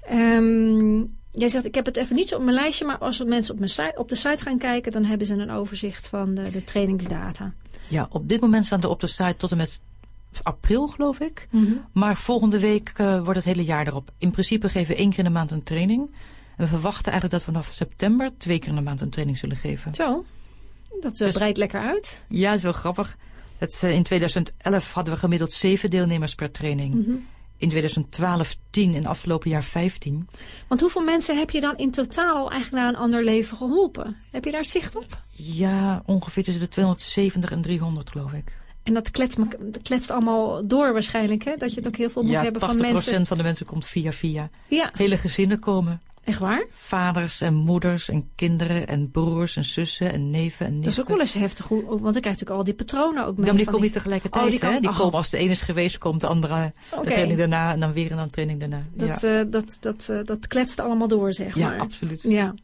Um, Jij zegt, ik heb het even niet zo op mijn lijstje, maar als we mensen op, mijn site, op de site gaan kijken, dan hebben ze een overzicht van de, de trainingsdata. Ja, op dit moment staan er op de site tot en met april, geloof ik. Mm-hmm. Maar volgende week uh, wordt het hele jaar erop. In principe geven we één keer in de maand een training. En we verwachten eigenlijk dat we vanaf september twee keer in de maand een training zullen geven. Zo, dat dus, breidt lekker uit. Ja, dat is wel grappig. Het, uh, in tweeduizend elf hadden we gemiddeld zeven deelnemers per training. Mm-hmm. In tweeduizend twaalf tien en afgelopen jaar vijftien. Want hoeveel mensen heb je dan in totaal eigenlijk naar een ander leven geholpen? Heb je daar zicht op? Ja, ongeveer tussen de tweehonderdzeventig en driehonderd, geloof ik. En dat kletst, dat kletst allemaal door waarschijnlijk, hè? Dat je het ook heel veel moet ja, hebben van mensen. Ja, tachtig procent van de mensen komt via via. Ja. Hele gezinnen komen. Echt waar? Vaders en moeders en kinderen en broers en zussen en neven en nichten. Dat is ook wel eens heftig, want dan krijg je natuurlijk al die patronen ook mee. Ja, maar die komen niet tegelijkertijd. Oh, die, kan, hè? die oh. komen als de ene is geweest, komt de andere okay. de training daarna en dan weer een dan training daarna. Dat, ja. uh, dat, dat, uh, dat kletst allemaal door, zeg ja, maar. Ja, absoluut. Ja.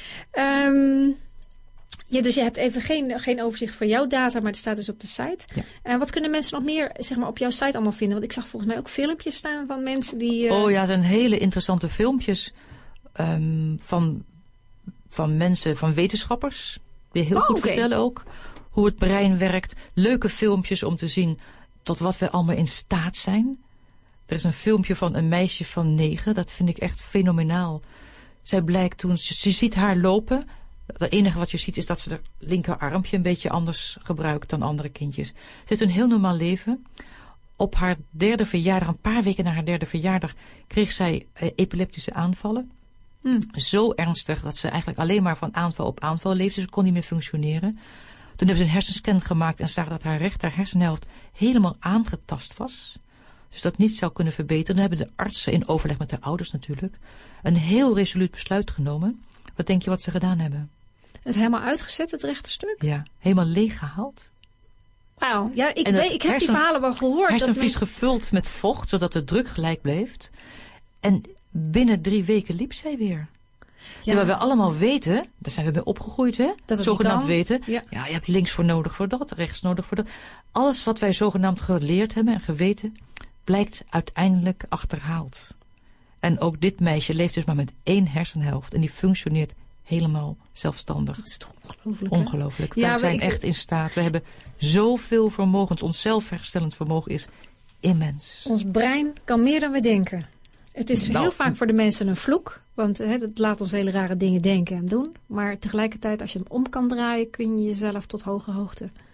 Um, ja, dus je hebt even geen, geen overzicht van jouw data, maar die staat dus op de site. Ja. Uh, wat kunnen mensen nog meer zeg maar, op jouw site allemaal vinden? Want ik zag volgens mij ook filmpjes staan van mensen die... Uh... Oh ja, er zijn hele interessante filmpjes. Um, van, van mensen, van wetenschappers, die heel oh, goed okay. vertellen ook hoe het brein werkt. Leuke filmpjes om te zien tot wat we allemaal in staat zijn. Er is een filmpje van een meisje van negen, dat vind ik echt fenomenaal. Zij blijkt toen, je ziet haar lopen. Het enige wat je ziet is dat ze haar linkerarmpje een beetje anders gebruikt dan andere kindjes. Ze heeft een heel normaal leven. Op haar derde verjaardag, een paar weken na haar derde verjaardag, kreeg zij uh, epileptische aanvallen. Hmm. Zo ernstig dat ze eigenlijk alleen maar van aanval op aanval leefde. Ze kon niet meer functioneren. Toen hebben ze een hersenscan gemaakt en zagen dat haar rechter hersenhelft helemaal aangetast was. Dus dat niet zou kunnen verbeteren. Dan hebben de artsen in overleg met de ouders natuurlijk een heel resoluut besluit genomen. Wat denk je wat ze gedaan hebben? Het helemaal uitgezet, het rechte stuk? Ja, helemaal leeggehaald. Wauw, ja, ik, weet, ik heb hersen, die verhalen wel gehoord. Hersenvlies men... gevuld met vocht, zodat de druk gelijk bleef. En binnen drie weken liep zij weer. Ja. Terwijl we allemaal weten, daar zijn we mee opgegroeid, hè? Dat zogenaamd weten. Ja. ja, je hebt links voor nodig voor dat, rechts nodig voor dat. Alles wat wij zogenaamd geleerd hebben en geweten, blijkt uiteindelijk achterhaald. En ook dit meisje leeft dus maar met één hersenhelft. En die functioneert helemaal zelfstandig. Dat is toch ongelooflijk, Ongelooflijk. Ja, wij zijn ik... echt in staat. We hebben zoveel vermogen. Ons zelfherstellend vermogen is immens. Ons brein kan meer dan we denken. Het is nou, heel vaak voor de mensen een vloek. Want hè, het laat ons hele rare dingen denken en doen. Maar tegelijkertijd, als je hem om kan draaien, kun je jezelf tot hoge hoogte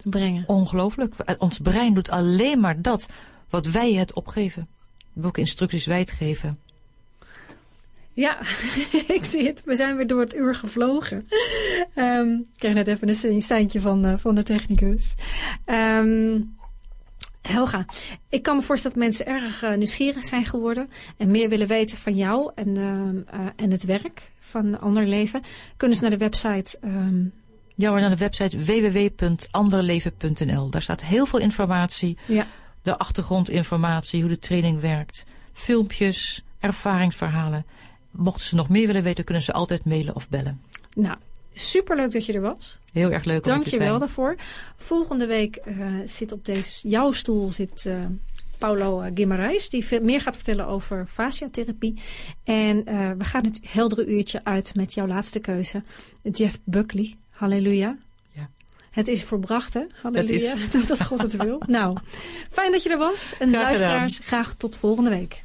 te brengen. Ongelooflijk. Ons brein doet alleen maar dat wat wij het opgeven. Welke instructies wij het geven. Ja, ik zie het. We zijn weer door het uur gevlogen. Um, ik kreeg net even een seintje van, uh, van de technicus. Um, Helga, ik kan me voorstellen dat mensen erg uh, nieuwsgierig zijn geworden en meer willen weten van jou en, uh, uh, en het werk van Ander Leven. Kunnen ze naar de website... Um... Ja, maar naar de website w w w punt anderleven punt n l. Daar staat heel veel informatie. Ja. De achtergrondinformatie, hoe de training werkt. Filmpjes, ervaringsverhalen. Mochten ze nog meer willen weten, kunnen ze altijd mailen of bellen. Nou, superleuk dat je er was. Heel erg leuk om Dank te zijn. je wel daarvoor. Volgende week uh, zit op deze, jouw stoel zit uh, Paulo Guimarães, die veel meer gaat vertellen over fasciatherapie. En uh, we gaan het heldere uurtje uit met jouw laatste keuze. Jeff Buckley. Halleluja. Ja. Het is voorbracht, hè? Halleluja. Is... Dat God het wil. Nou, fijn dat je er was. En graag luisteraars, graag tot volgende week.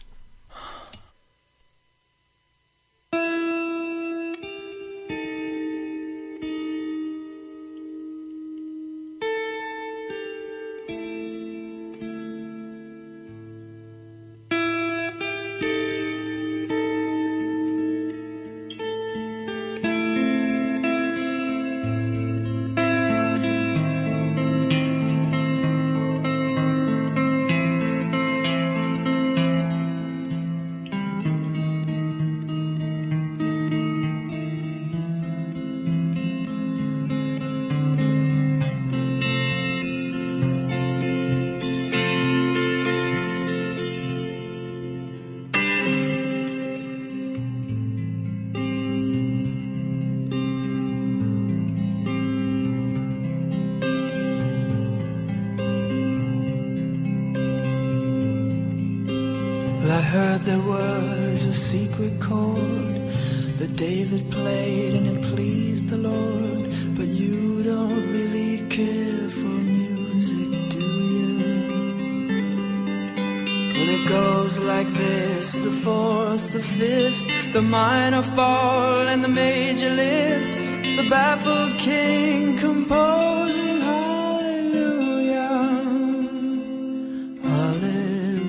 I heard there was a secret chord that David played and it pleased the Lord. But you don't really care for music, do you? Well, it goes like this: the fourth, the fifth, the minor fall and the major lift, the baffled king composing hallelujah, hallelujah.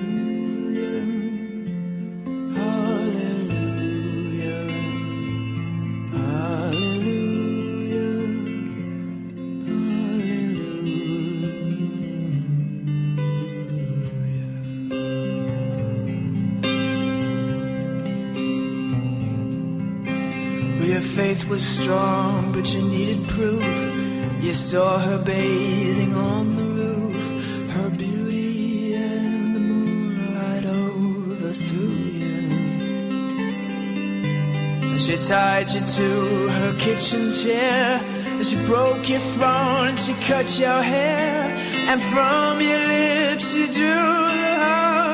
Faith was strong, but you needed proof. You saw her bathing on the roof, her beauty and the moonlight overthrew you. And she tied you to her kitchen chair, and she broke your throne and she cut your hair, and from your lips she drew the heart.